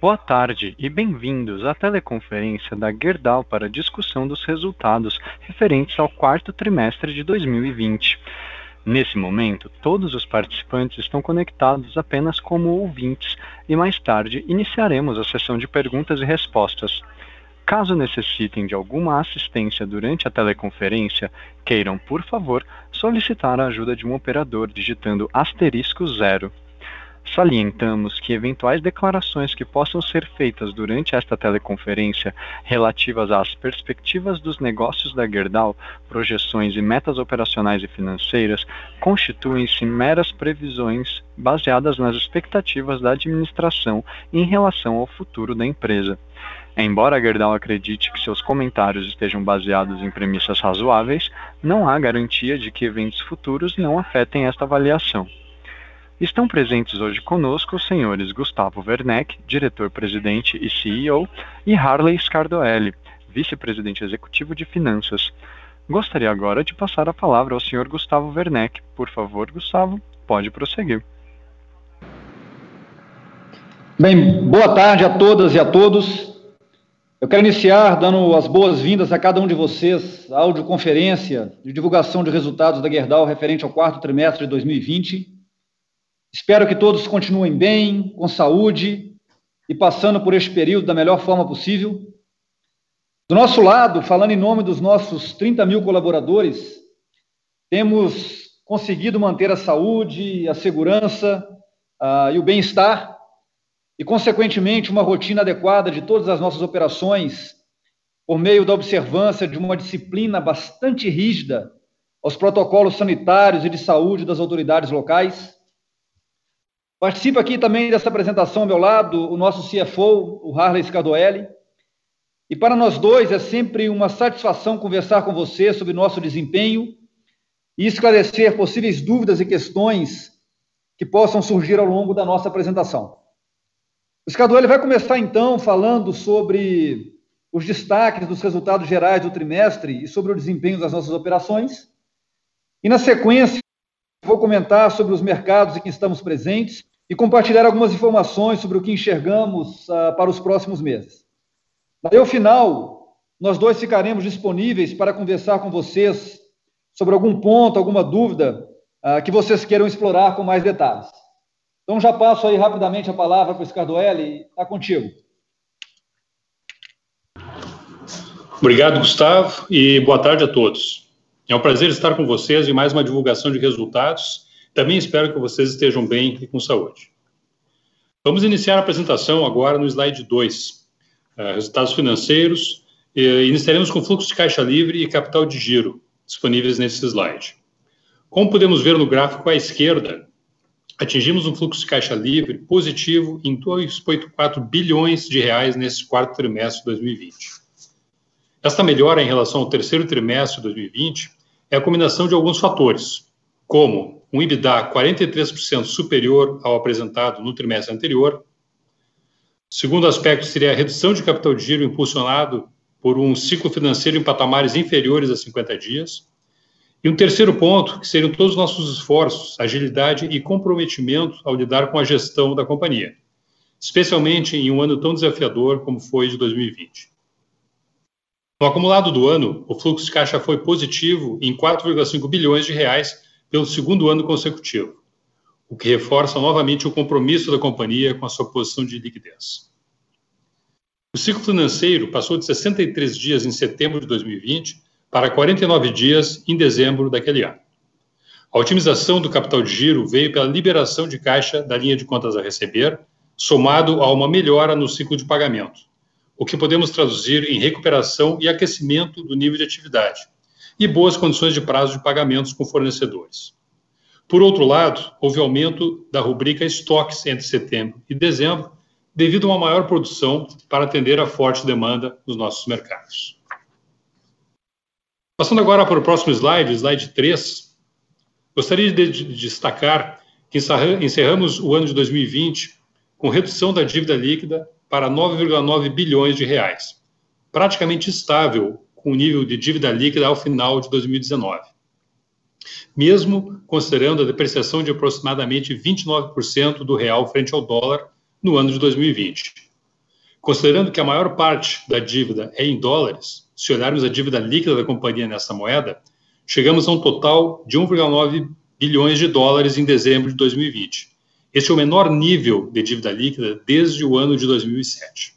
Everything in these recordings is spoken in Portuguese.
Boa tarde e bem-vindos à teleconferência da Gerdau para discussão dos resultados referentes ao quarto trimestre de 2020. Nesse momento, todos os participantes estão conectados apenas como ouvintes e mais tarde iniciaremos a sessão de perguntas e respostas. Caso necessitem de alguma assistência durante a teleconferência, queiram, por favor, solicitar a ajuda de um operador digitando *0. Salientamos que eventuais declarações que possam ser feitas durante esta teleconferência relativas às perspectivas dos negócios da Gerdau, projeções e metas operacionais e financeiras constituem-se meras previsões baseadas nas expectativas da administração em relação ao futuro da empresa. Embora a Gerdau acredite que seus comentários estejam baseados em premissas razoáveis, não há garantia de que eventos futuros não afetem esta avaliação. Estão presentes hoje conosco os senhores Gustavo Werneck, diretor-presidente e CEO, e Harley Scardoelli, vice-presidente executivo de Finanças. Gostaria agora de passar a palavra ao senhor Gustavo Werneck. Por favor, Gustavo, pode prosseguir. Bem, boa tarde a todas e a todos. Eu quero iniciar dando as boas-vindas a cada um de vocês à audioconferência de divulgação de resultados da Gerdau referente ao quarto trimestre de 2020. Espero que todos continuem bem, com saúde e passando por este período da melhor forma possível. Do nosso lado, falando em nome dos nossos 30 mil colaboradores, temos conseguido manter a saúde, a segurança e o bem-estar e, consequentemente, uma rotina adequada de todas as nossas operações por meio da observância de uma disciplina bastante rígida aos protocolos sanitários e de saúde das autoridades locais. Participa aqui também dessa apresentação ao meu lado o nosso CFO, o Harley Scardoelli. E para nós dois é sempre uma satisfação conversar com você sobre nosso desempenho e esclarecer possíveis dúvidas e questões que possam surgir ao longo da nossa apresentação. O Scardoelli vai começar então falando sobre os destaques dos resultados gerais do trimestre e sobre o desempenho das nossas operações. E na sequência, vou comentar sobre os mercados em que estamos presentes e compartilhar algumas informações sobre o que enxergamos para os próximos meses. Daí, ao final, nós dois ficaremos disponíveis para conversar com vocês sobre algum ponto, alguma dúvida que vocês queiram explorar com mais detalhes. Então, já passo aí rapidamente a palavra para o Scardoelli. Está contigo. Obrigado, Gustavo, e boa tarde a todos. É um prazer estar com vocês em mais uma divulgação de resultados. Também espero que vocês estejam bem e com saúde. Vamos iniciar a apresentação agora no slide 2. Resultados financeiros. Iniciaremos com fluxo de caixa livre e capital de giro, disponíveis nesse slide. Como podemos ver no gráfico à esquerda, atingimos um fluxo de caixa livre positivo em 2,4 bilhões de reais nesse quarto trimestre de 2020. Esta melhora em relação ao terceiro trimestre de 2020 é a combinação de alguns fatores, como um EBITDA 43% superior ao apresentado no trimestre anterior. O segundo aspecto seria a redução de capital de giro impulsionado por um ciclo financeiro em patamares inferiores a 50 dias. E um terceiro ponto, que seriam todos os nossos esforços, agilidade e comprometimento ao lidar com a gestão da companhia, especialmente em um ano tão desafiador como foi de 2020. No acumulado do ano, o fluxo de caixa foi positivo em 4,5 bilhões de reais pelo segundo ano consecutivo, o que reforça novamente o compromisso da companhia com a sua posição de liquidez. O ciclo financeiro passou de 63 dias em setembro de 2020 para 49 dias em dezembro daquele ano. A otimização do capital de giro veio pela liberação de caixa da linha de contas a receber, somado a uma melhora no ciclo de pagamento, o que podemos traduzir em recuperação e aquecimento do nível de atividade e boas condições de prazo de pagamentos com fornecedores. Por outro lado, houve aumento da rubrica estoques entre setembro e dezembro, devido a uma maior produção para atender a forte demanda nos nossos mercados. Passando agora para o próximo slide, slide 3, gostaria de destacar que encerramos o ano de 2020 com redução da dívida líquida para 9,9 bilhões de reais, praticamente estável com o nível de dívida líquida ao final de 2019. Mesmo considerando a depreciação de aproximadamente 29% do real frente ao dólar no ano de 2020, Considerando que a maior parte da dívida é em dólares, se olharmos a dívida líquida da companhia nessa moeda, chegamos a um total de 1,9 bilhões de dólares em dezembro de 2020. Este é o menor nível de dívida líquida desde o ano de 2007.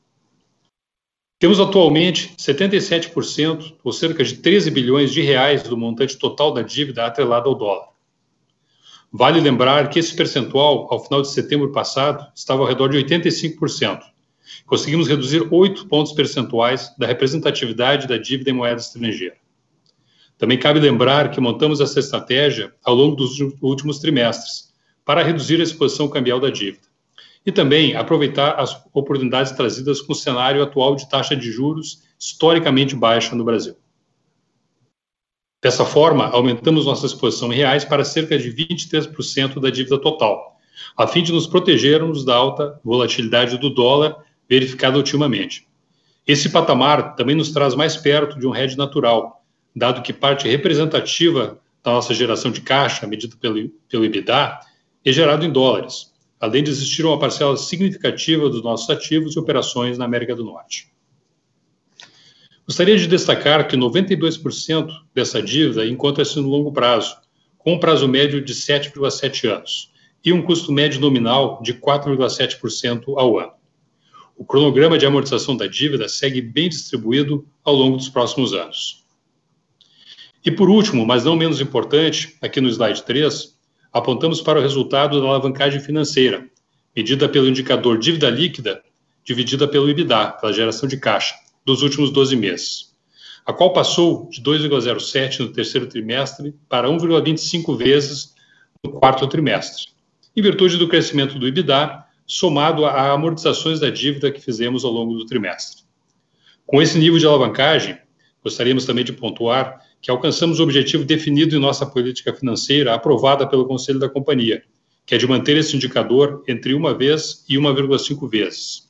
Temos atualmente 77%, ou cerca de 13 bilhões de reais do montante total da dívida atrelado ao dólar. Vale lembrar que esse percentual, ao final de setembro passado, estava ao redor de 85%. Conseguimos reduzir 8 pontos percentuais da representatividade da dívida em moeda estrangeira. Também cabe lembrar que montamos essa estratégia ao longo dos últimos trimestres para reduzir a exposição cambial da dívida e também aproveitar as oportunidades trazidas com o cenário atual de taxa de juros historicamente baixa no Brasil. Dessa forma, aumentamos nossa exposição em reais para cerca de 23% da dívida total, a fim de nos protegermos da alta volatilidade do dólar verificada ultimamente. Esse patamar também nos traz mais perto de um hedge natural, dado que parte representativa da nossa geração de caixa, medida pelo EBITDA, é gerado em dólares, além de existir uma parcela significativa dos nossos ativos e operações na América do Norte. Gostaria de destacar que 92% dessa dívida encontra-se no longo prazo, com um prazo médio de 7,7 anos e um custo médio nominal de 4,7% ao ano. O cronograma de amortização da dívida segue bem distribuído ao longo dos próximos anos. E por último, mas não menos importante, aqui no slide 3, apontamos para o resultado da alavancagem financeira, medida pelo indicador dívida líquida, dividida pelo EBITDA, pela geração de caixa, dos últimos 12 meses, a qual passou de 2,07 no terceiro trimestre para 1,25 vezes no quarto trimestre, em virtude do crescimento do EBITDA, somado a amortizações da dívida que fizemos ao longo do trimestre. Com esse nível de alavancagem, gostaríamos também de pontuar que alcançamos o objetivo definido em nossa política financeira aprovada pelo Conselho da Companhia, que é de manter esse indicador entre 1 vez e 1,5 vezes.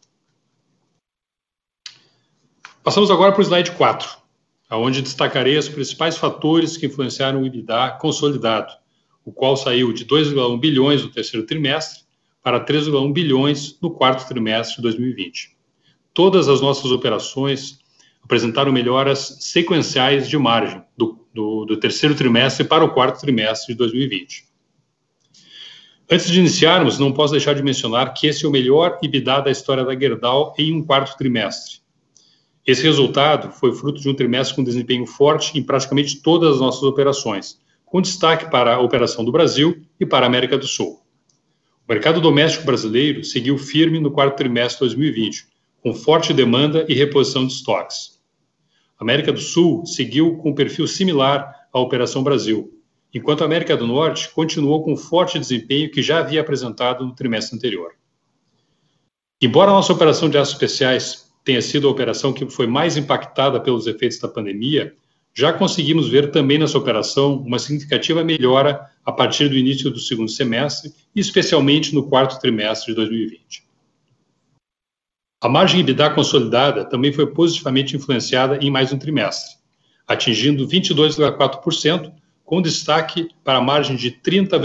Passamos agora para o slide 4, onde destacarei os principais fatores que influenciaram o EBITDA consolidado, o qual saiu de 2,1 bilhões no terceiro trimestre para 3,1 bilhões no quarto trimestre de 2020. Todas as nossas operações apresentaram melhoras sequenciais de margem do terceiro trimestre para o quarto trimestre de 2020. Antes de iniciarmos, não posso deixar de mencionar que esse é o melhor EBITDA da história da Gerdau em um quarto trimestre. Esse resultado foi fruto de um trimestre com desempenho forte em praticamente todas as nossas operações, com destaque para a operação do Brasil e para a América do Sul. O mercado doméstico brasileiro seguiu firme no quarto trimestre de 2020, com forte demanda e reposição de estoques. A América do Sul seguiu com um perfil similar à Operação Brasil, enquanto a América do Norte continuou com forte desempenho que já havia apresentado no trimestre anterior. Embora a nossa operação de aços especiais tenha sido a operação que foi mais impactada pelos efeitos da pandemia, já conseguimos ver também nessa operação uma significativa melhora a partir do início do segundo semestre e especialmente no quarto trimestre de 2020. A margem EBITDA consolidada também foi positivamente influenciada em mais um trimestre, atingindo 22,4%, com destaque para a margem de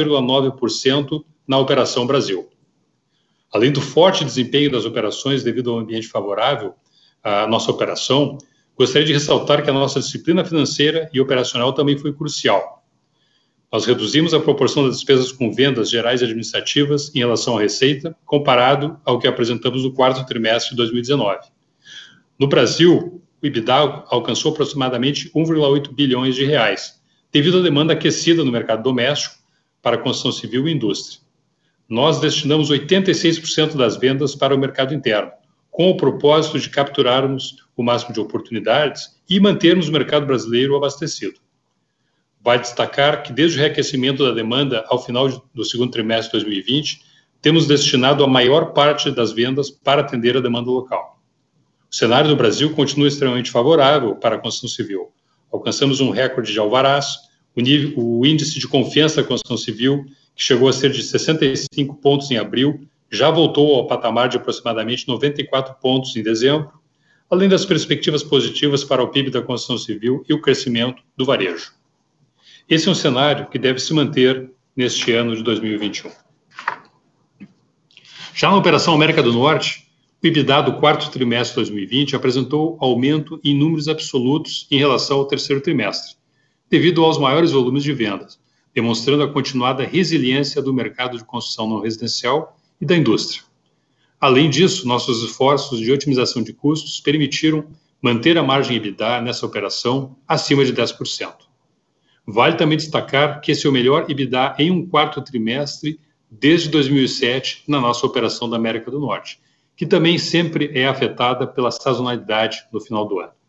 30,9% na Operação Brasil. Além do forte desempenho das operações devido ao ambiente favorável à nossa operação, gostaria de ressaltar que a nossa disciplina financeira e operacional também foi crucial. Nós reduzimos a proporção das despesas com vendas gerais e administrativas em relação à receita, comparado ao que apresentamos no quarto trimestre de 2019. No Brasil, o EBITDA alcançou aproximadamente 1,8 bilhões de reais, devido à demanda aquecida no mercado doméstico para a construção civil e indústria. Nós destinamos 86% das vendas para o mercado interno, com o propósito de capturarmos o máximo de oportunidades e mantermos o mercado brasileiro abastecido. Vale destacar que desde o reaquecimento da demanda ao final do segundo trimestre de 2020, temos destinado a maior parte das vendas para atender a demanda local. O cenário do Brasil continua extremamente favorável para a construção civil. Alcançamos um recorde de alvarás, o índice de confiança da construção civil, que chegou a ser de 65 pontos em abril, já voltou ao patamar de aproximadamente 94 pontos em dezembro, além das perspectivas positivas para o PIB da construção civil e o crescimento do varejo. Esse é um cenário que deve se manter neste ano de 2021. Já na Operação América do Norte, o EBITDA do quarto trimestre de 2020 apresentou aumento em números absolutos em relação ao terceiro trimestre, devido aos maiores volumes de vendas, demonstrando a continuada resiliência do mercado de construção não residencial e da indústria. Além disso, nossos esforços de otimização de custos permitiram manter a margem EBITDA nessa operação acima de 10%. Vale também destacar que esse é o melhor EBITDA em um quarto trimestre desde 2007 na nossa operação da América do Norte, que também sempre é afetada pela sazonalidade no final do ano.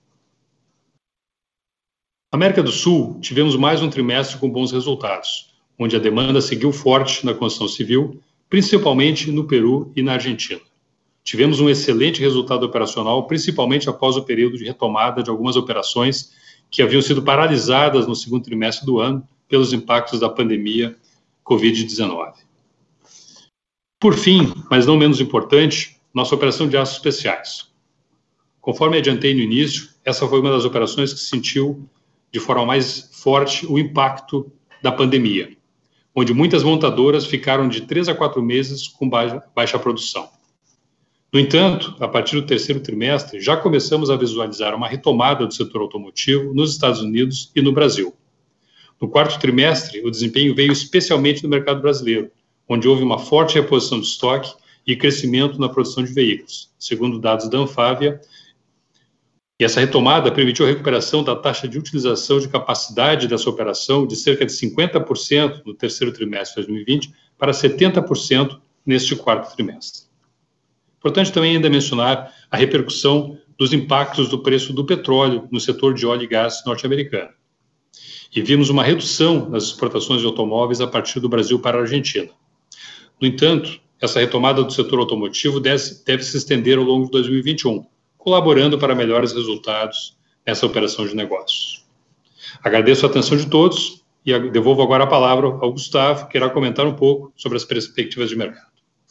Na América do Sul, tivemos mais um trimestre com bons resultados, onde a demanda seguiu forte na construção civil, principalmente no Peru e na Argentina. Tivemos um excelente resultado operacional, principalmente após o período de retomada de algumas operações que haviam sido paralisadas no segundo trimestre do ano pelos impactos da pandemia Covid-19. Por fim, mas não menos importante, nossa operação de aços especiais. Conforme adiantei no início, essa foi uma das operações que sentiu de forma mais forte o impacto da pandemia, onde muitas montadoras ficaram de 3 a 4 meses com baixa produção. No entanto, a partir do terceiro trimestre, já começamos a visualizar uma retomada do setor automotivo nos Estados Unidos e no Brasil. No quarto trimestre, o desempenho veio especialmente no mercado brasileiro, onde houve uma forte reposição de estoque e crescimento na produção de veículos, segundo dados da Anfávia. E essa retomada permitiu a recuperação da taxa de utilização de capacidade dessa operação de cerca de 50% no terceiro trimestre de 2020 para 70% neste quarto trimestre. Importante também ainda mencionar a repercussão dos impactos do preço do petróleo no setor de óleo e gás norte-americano. E vimos uma redução nas exportações de automóveis a partir do Brasil para a Argentina. No entanto, essa retomada do setor automotivo deve se estender ao longo de 2021, colaborando para melhores resultados nessa operação de negócios. Agradeço a atenção de todos e devolvo agora a palavra ao Gustavo, que irá comentar um pouco sobre as perspectivas de mercado.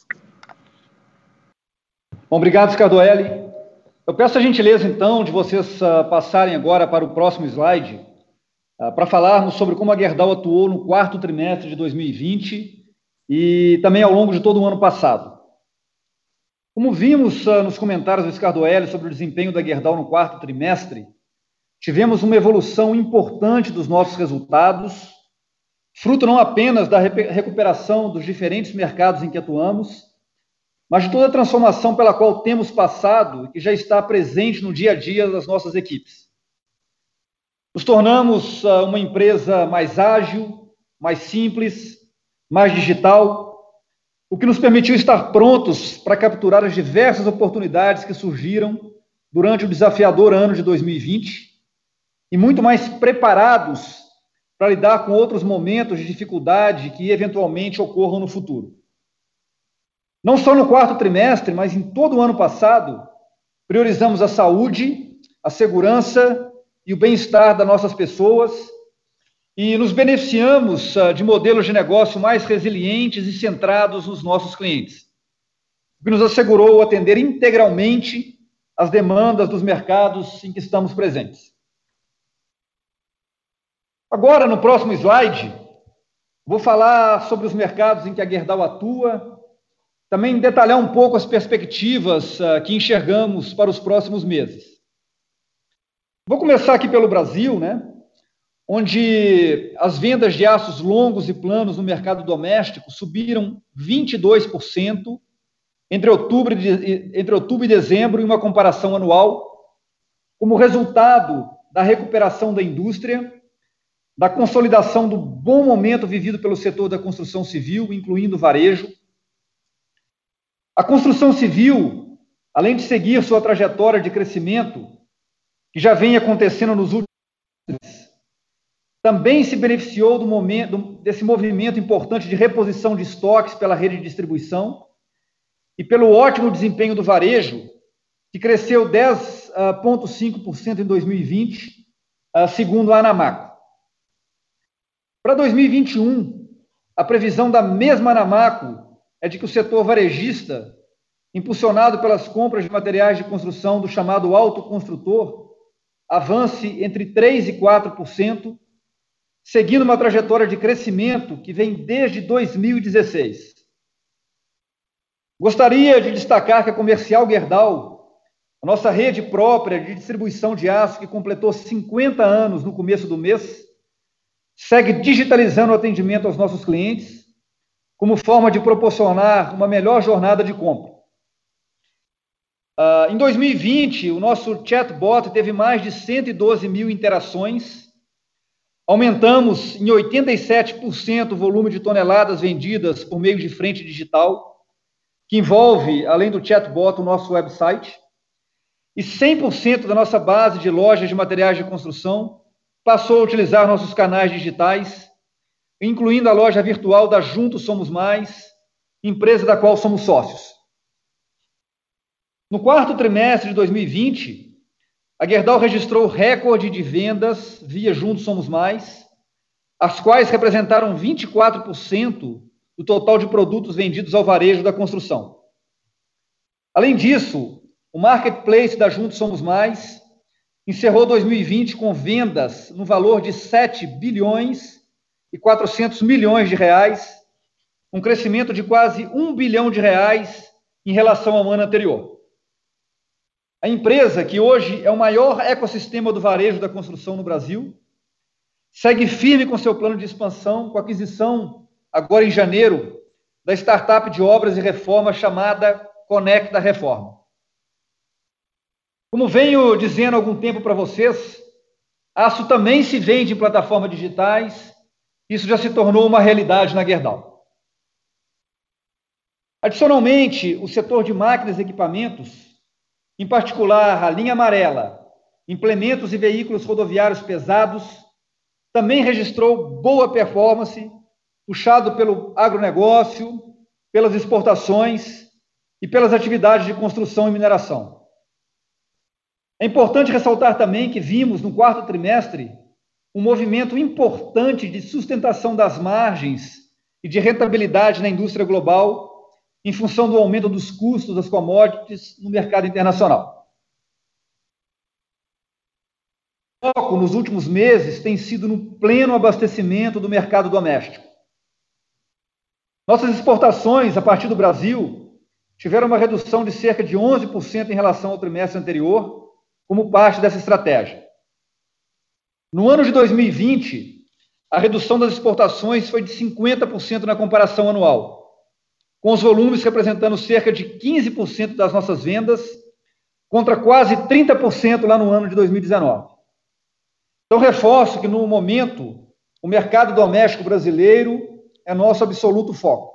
Bom, obrigado, Scardoelli. Eu peço a gentileza, então, de vocês passarem agora para o próximo slide, para falarmos sobre como a Gerdau atuou no quarto trimestre de 2020 e também ao longo de todo o ano passado. Como vimos nos comentários do Scardoelli sobre o desempenho da Gerdau no quarto trimestre, tivemos uma evolução importante dos nossos resultados, fruto não apenas da recuperação dos diferentes mercados em que atuamos, mas de toda a transformação pela qual temos passado e que já está presente no dia a dia das nossas equipes. Nos tornamos uma empresa mais ágil, mais simples, mais digital, o que nos permitiu estar prontos para capturar as diversas oportunidades que surgiram durante o desafiador ano de 2020 e muito mais preparados para lidar com outros momentos de dificuldade que eventualmente ocorram no futuro. Não só no quarto trimestre, mas em todo o ano passado, priorizamos a saúde, a segurança e o bem-estar das nossas pessoas e nos beneficiamos de modelos de negócio mais resilientes e centrados nos nossos clientes, o que nos assegurou atender integralmente as demandas dos mercados em que estamos presentes. Agora, no próximo slide, vou falar sobre os mercados em que a Gerdau atua, também detalhar um pouco as perspectivas que enxergamos para os próximos meses. Vou começar aqui pelo Brasil, onde as vendas de aços longos e planos no mercado doméstico subiram 22% entre outubro e dezembro, em uma comparação anual, como resultado da recuperação da indústria, da consolidação do bom momento vivido pelo setor da construção civil, incluindo o varejo. A construção civil, além de seguir sua trajetória de crescimento, que já vem acontecendo nos últimos anos, também se beneficiou desse movimento importante de reposição de estoques pela rede de distribuição e pelo ótimo desempenho do varejo, que cresceu 10,5% em 2020, segundo a Anamaco. Para 2021, a previsão da mesma Anamaco é de que o setor varejista, impulsionado pelas compras de materiais de construção do chamado autoconstrutor, avance entre 3% e 4%, seguindo uma trajetória de crescimento que vem desde 2016. Gostaria de destacar que a Comercial Gerdau, a nossa rede própria de distribuição de aço, que completou 50 anos no começo do mês, segue digitalizando o atendimento aos nossos clientes, como forma de proporcionar uma melhor jornada de compra. Em 2020, o nosso chatbot teve mais de 112 mil interações, aumentamos em 87% o volume de toneladas vendidas por meio de frente digital, que envolve, além do chatbot, o nosso website, e 100% da nossa base de lojas de materiais de construção passou a utilizar nossos canais digitais, incluindo a loja virtual da Juntos Somos Mais, empresa da qual somos sócios. No quarto trimestre de 2020, a Gerdau registrou recorde de vendas via Juntos Somos Mais, as quais representaram 24% do total de produtos vendidos ao varejo da construção. Além disso, o marketplace da Juntos Somos Mais encerrou 2020 com vendas no valor de 7 bilhões e 400 milhões de reais, um crescimento de quase 1 bilhão de reais em relação ao ano anterior. A empresa, que hoje é o maior ecossistema do varejo da construção no Brasil, segue firme com seu plano de expansão, com a aquisição, agora em janeiro, da startup de obras e reforma chamada Conecta Reforma. Como venho dizendo há algum tempo para vocês, aço também se vende em plataformas digitais, isso já se tornou uma realidade na Gerdau. Adicionalmente, o setor de máquinas e equipamentos, em particular a linha amarela, implementos e veículos rodoviários pesados, também registrou boa performance, puxado pelo agronegócio, pelas exportações e pelas atividades de construção e mineração. É importante ressaltar também que vimos, no quarto trimestre, um movimento importante de sustentação das margens e de rentabilidade na indústria global, em função do aumento dos custos das commodities no mercado internacional. O foco nos últimos meses tem sido no pleno abastecimento do mercado doméstico. Nossas exportações a partir do Brasil tiveram uma redução de cerca de 11% em relação ao trimestre anterior, como parte dessa estratégia. No ano de 2020, a redução das exportações foi de 50% na comparação anual, com os volumes representando cerca de 15% das nossas vendas, contra quase 30% lá no ano de 2019. Então, reforço que, no momento, o mercado doméstico brasileiro é nosso absoluto foco.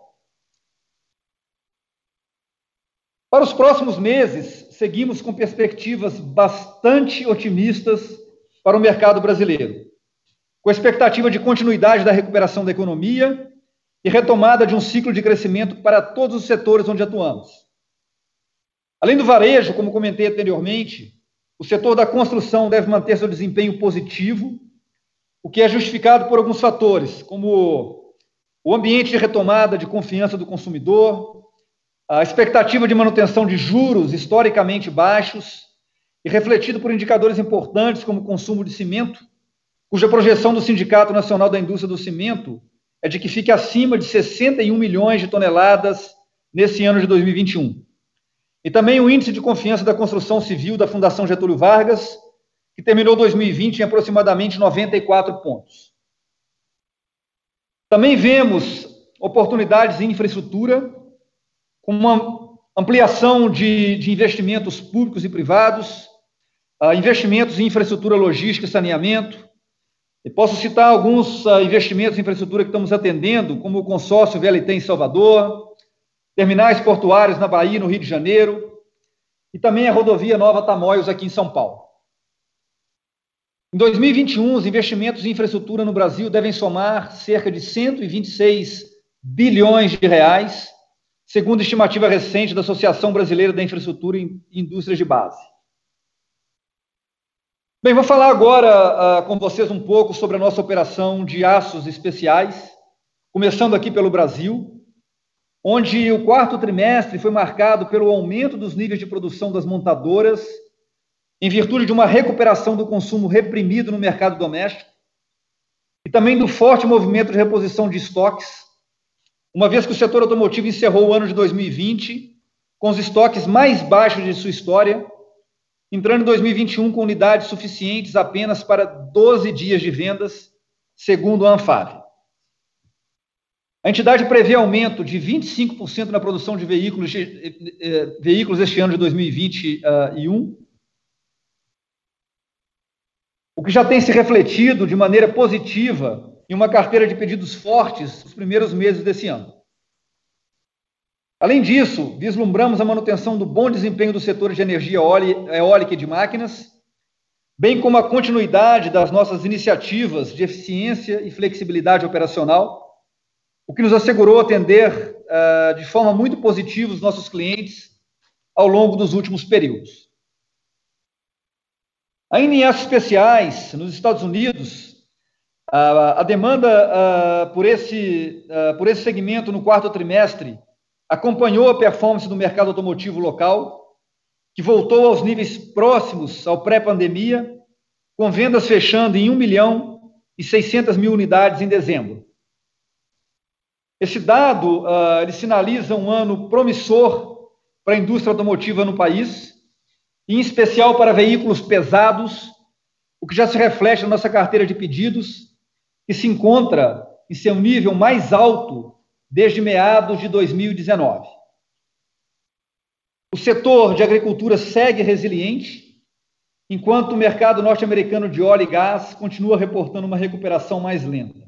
Para os próximos meses, seguimos com perspectivas bastante otimistas para o mercado brasileiro, com a expectativa de continuidade da recuperação da economia e retomada de um ciclo de crescimento para todos os setores onde atuamos. Além do varejo, como comentei anteriormente, o setor da construção deve manter seu desempenho positivo, o que é justificado por alguns fatores, como o ambiente de retomada de confiança do consumidor, a expectativa de manutenção de juros historicamente baixos e refletido por indicadores importantes como o consumo de cimento, cuja projeção do Sindicato Nacional da Indústria do Cimento é de que fique acima de 61 milhões de toneladas nesse ano de 2021. E também o índice de confiança da construção civil da Fundação Getúlio Vargas, que terminou 2020 em aproximadamente 94 pontos. Também vemos oportunidades em infraestrutura, com uma ampliação de investimentos públicos e privados, investimentos em infraestrutura logística e saneamento. E posso citar alguns investimentos em infraestrutura que estamos atendendo, como o consórcio VLT em Salvador, terminais portuários na Bahia e no Rio de Janeiro, e também a rodovia Nova Tamoios aqui em São Paulo. Em 2021, os investimentos em infraestrutura no Brasil devem somar cerca de 126 bilhões de reais, segundo a estimativa recente da Associação Brasileira da Infraestrutura e Indústrias de Base. Bem, vou falar agora com vocês um pouco sobre a nossa operação de aços especiais, começando aqui pelo Brasil, onde o quarto trimestre foi marcado pelo aumento dos níveis de produção das montadoras, em virtude de uma recuperação do consumo reprimido no mercado doméstico, e também do forte movimento de reposição de estoques, uma vez que o setor automotivo encerrou o ano de 2020 com os estoques mais baixos de sua história, entrando em 2021 com unidades suficientes apenas para 12 dias de vendas, segundo a Anfave. A entidade prevê aumento de 25% na produção de veículos este ano de 2021, o que já tem se refletido de maneira positiva em uma carteira de pedidos fortes nos primeiros meses desse ano. Além disso, vislumbramos a manutenção do bom desempenho do setor de energia eólica e de máquinas, bem como a continuidade das nossas iniciativas de eficiência e flexibilidade operacional, o que nos assegurou atender de forma muito positiva os nossos clientes ao longo dos últimos períodos. Ainda em aços especiais, nos Estados Unidos, a demanda por esse segmento no quarto trimestre acompanhou a performance do mercado automotivo local, que voltou aos níveis próximos ao pré-pandemia, com vendas fechando em 1.600.000 unidades em dezembro. Esse dado ele sinaliza um ano promissor para a indústria automotiva no país, em especial para veículos pesados, o que já se reflete na nossa carteira de pedidos, que se encontra em seu nível mais alto desde meados de 2019. O setor de agricultura segue resiliente, enquanto o mercado norte-americano de óleo e gás continua reportando uma recuperação mais lenta.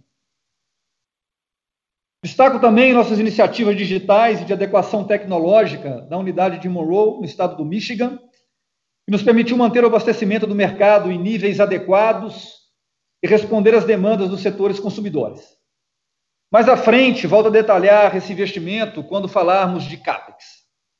Destaco também nossas iniciativas digitais e de adequação tecnológica da unidade de Monroe, no estado do Michigan, que nos permitiu manter o abastecimento do mercado em níveis adequados e responder às demandas dos setores consumidores. Mais à frente, volto a detalhar esse investimento quando falarmos de CAPEX.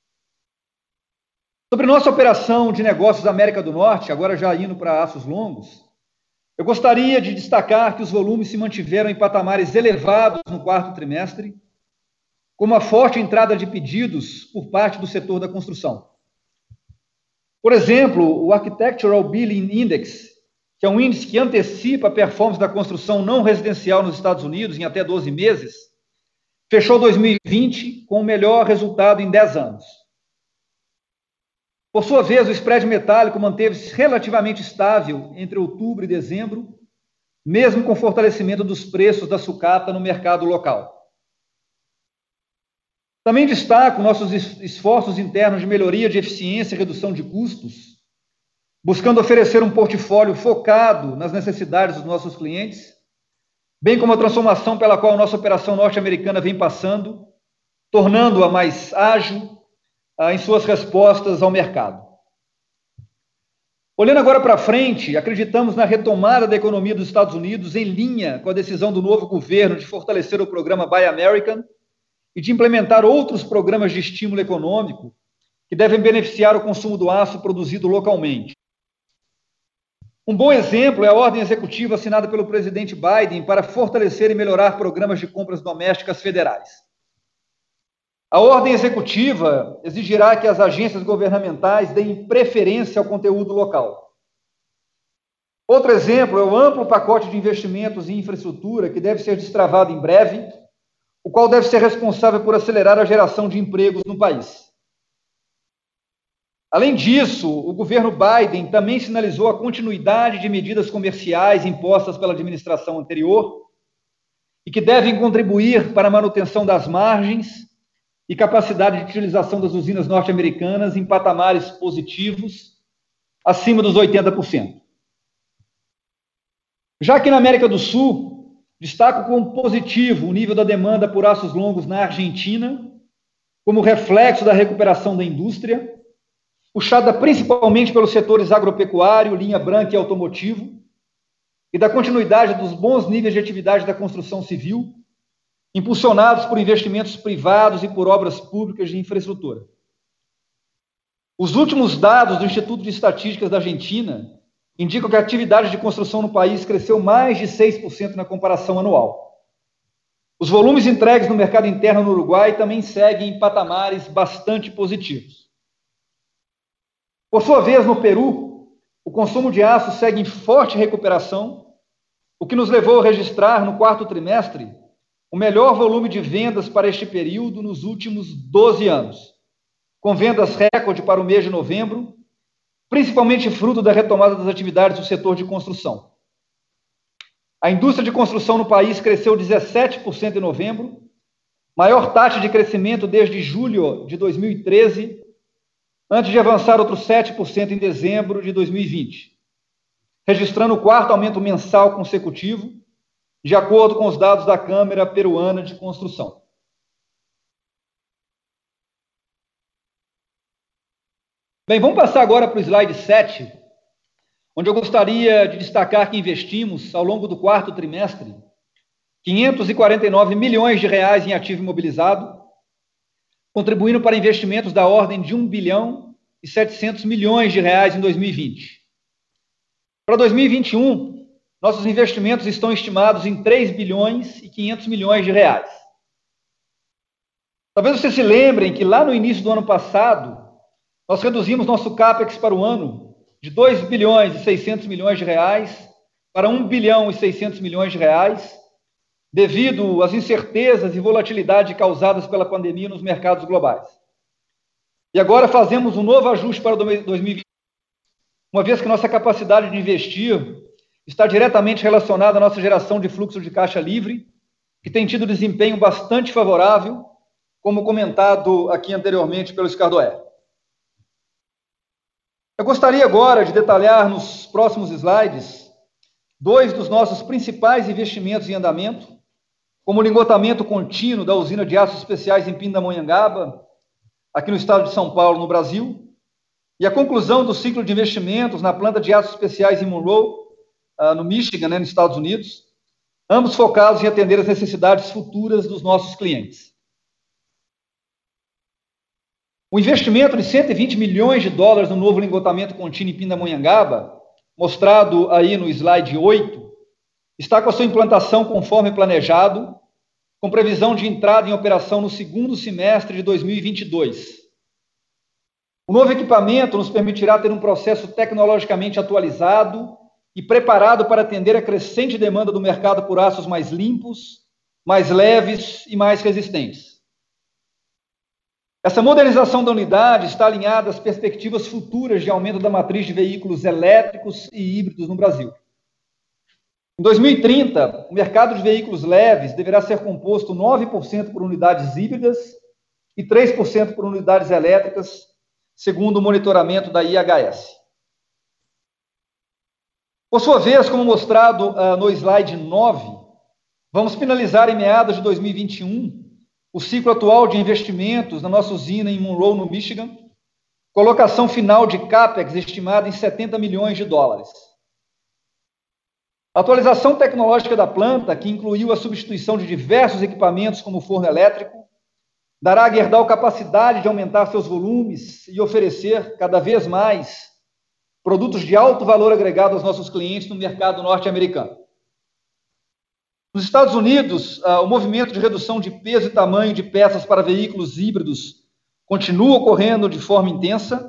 Sobre nossa operação de negócios da América do Norte, agora já indo para aços longos, eu gostaria de destacar que os volumes se mantiveram em patamares elevados no quarto trimestre, com uma forte entrada de pedidos por parte do setor da construção. Por exemplo, o Architectural Billing Index, que é um índice que antecipa a performance da construção não residencial nos Estados Unidos em até 12 meses, fechou 2020 com o melhor resultado em 10 anos. Por sua vez, o spread metálico manteve-se relativamente estável entre outubro e dezembro, mesmo com fortalecimento dos preços da sucata no mercado local. Também destaco nossos esforços internos de melhoria de eficiência e redução de custos, buscando oferecer um portfólio focado nas necessidades dos nossos clientes, bem como a transformação pela qual a nossa operação norte-americana vem passando, tornando-a mais ágil em suas respostas ao mercado. Olhando agora para frente, acreditamos na retomada da economia dos Estados Unidos em linha com a decisão do novo governo de fortalecer o programa Buy American e de implementar outros programas de estímulo econômico que devem beneficiar o consumo do aço produzido localmente. Um bom exemplo é a ordem executiva assinada pelo presidente Biden para fortalecer e melhorar programas de compras domésticas federais. A ordem executiva exigirá que as agências governamentais deem preferência ao conteúdo local. Outro exemplo é o amplo pacote de investimentos em infraestrutura que deve ser destravado em breve, o qual deve ser responsável por acelerar a geração de empregos no país. Além disso, o governo Biden também sinalizou a continuidade de medidas comerciais impostas pela administração anterior e que devem contribuir para a manutenção das margens e capacidade de utilização das usinas norte-americanas em patamares positivos, acima dos 80%. Já que na América do Sul, destaco como positivo o nível da demanda por aços longos na Argentina, como reflexo da recuperação da indústria, puxada principalmente pelos setores agropecuário, linha branca e automotivo, e da continuidade dos bons níveis de atividade da construção civil, impulsionados por investimentos privados e por obras públicas de infraestrutura. Os últimos dados do Instituto de Estatísticas da Argentina indicam que a atividade de construção no país cresceu mais de 6% na comparação anual. Os volumes entregues no mercado interno no Uruguai também seguem em patamares bastante positivos. Por sua vez, no Peru, o consumo de aço segue em forte recuperação, o que nos levou a registrar no quarto trimestre o melhor volume de vendas para este período nos últimos 12 anos, com vendas recorde para o mês de novembro, principalmente fruto da retomada das atividades do setor de construção. A indústria de construção no país cresceu 17% em novembro, maior taxa de crescimento desde julho de 2013, antes de avançar outros 7% em dezembro de 2020, registrando o quarto aumento mensal consecutivo, de acordo com os dados da Câmara Peruana de Construção. Bem, vamos passar agora para o slide 7, onde eu gostaria de destacar que investimos, ao longo do quarto trimestre, 549 milhões de reais em ativo imobilizado, contribuindo para investimentos da ordem de 1 bilhão e 700 milhões de reais em 2020. Para 2021, nossos investimentos estão estimados em 3 bilhões e 500 milhões de reais. Talvez vocês se lembrem que lá no início do ano passado, nós reduzimos nosso CAPEX para o ano de 2 bilhões e 600 milhões de reais para 1 bilhão e 600 milhões de reais, devido às incertezas e volatilidade causadas pela pandemia nos mercados globais. E agora fazemos um novo ajuste para 2020, uma vez que nossa capacidade de investir está diretamente relacionada à nossa geração de fluxo de caixa livre, que tem tido desempenho bastante favorável, como comentado aqui anteriormente pelo Scardoé. Eu gostaria agora de detalhar nos próximos slides 2 dos nossos principais investimentos em andamento, como o lingotamento contínuo da usina de aços especiais em Pindamonhangaba, aqui no estado de São Paulo, no Brasil, e a conclusão do ciclo de investimentos na planta de aços especiais em Monroe, no Michigan, nos Estados Unidos, ambos focados em atender as necessidades futuras dos nossos clientes. O investimento de 120 milhões de dólares no novo lingotamento contínuo em Pindamonhangaba, mostrado aí no slide 8, está com a sua implantação conforme planejado, com previsão de entrada em operação no segundo semestre de 2022. O novo equipamento nos permitirá ter um processo tecnologicamente atualizado e preparado para atender a crescente demanda do mercado por aços mais limpos, mais leves e mais resistentes. Essa modernização da unidade está alinhada às perspectivas futuras de aumento da matriz de veículos elétricos e híbridos no Brasil. Em 2030, o mercado de veículos leves deverá ser composto 9% por unidades híbridas e 3% por unidades elétricas, segundo o monitoramento da IHS. Por sua vez, como mostrado no slide 9, vamos finalizar em meados de 2021 o ciclo atual de investimentos na nossa usina em Monroe, no Michigan, colocação final de CAPEX estimada em 70 milhões de dólares. A atualização tecnológica da planta, que incluiu a substituição de diversos equipamentos como o forno elétrico, dará à Gerdau capacidade de aumentar seus volumes e oferecer cada vez mais produtos de alto valor agregado aos nossos clientes no mercado norte-americano. Nos Estados Unidos, o movimento de redução de peso e tamanho de peças para veículos híbridos continua ocorrendo de forma intensa.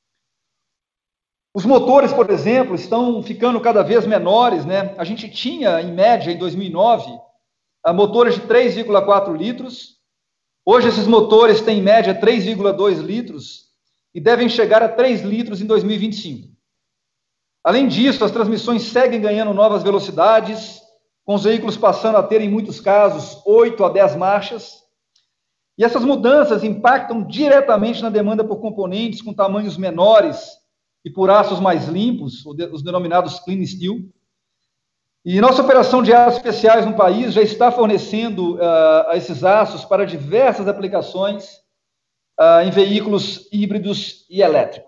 Os motores, por exemplo, estão ficando cada vez menores, né? A gente tinha, em média, em 2009, motores de 3,4 litros. Hoje, esses motores têm, em média, 3,2 litros e devem chegar a 3 litros em 2025. Além disso, as transmissões seguem ganhando novas velocidades, com os veículos passando a ter, em muitos casos, 8 a 10 marchas. E essas mudanças impactam diretamente na demanda por componentes com tamanhos menores e por aços mais limpos, os denominados clean steel. E nossa operação de aços especiais no país já está fornecendo esses aços para diversas aplicações em veículos híbridos e elétricos.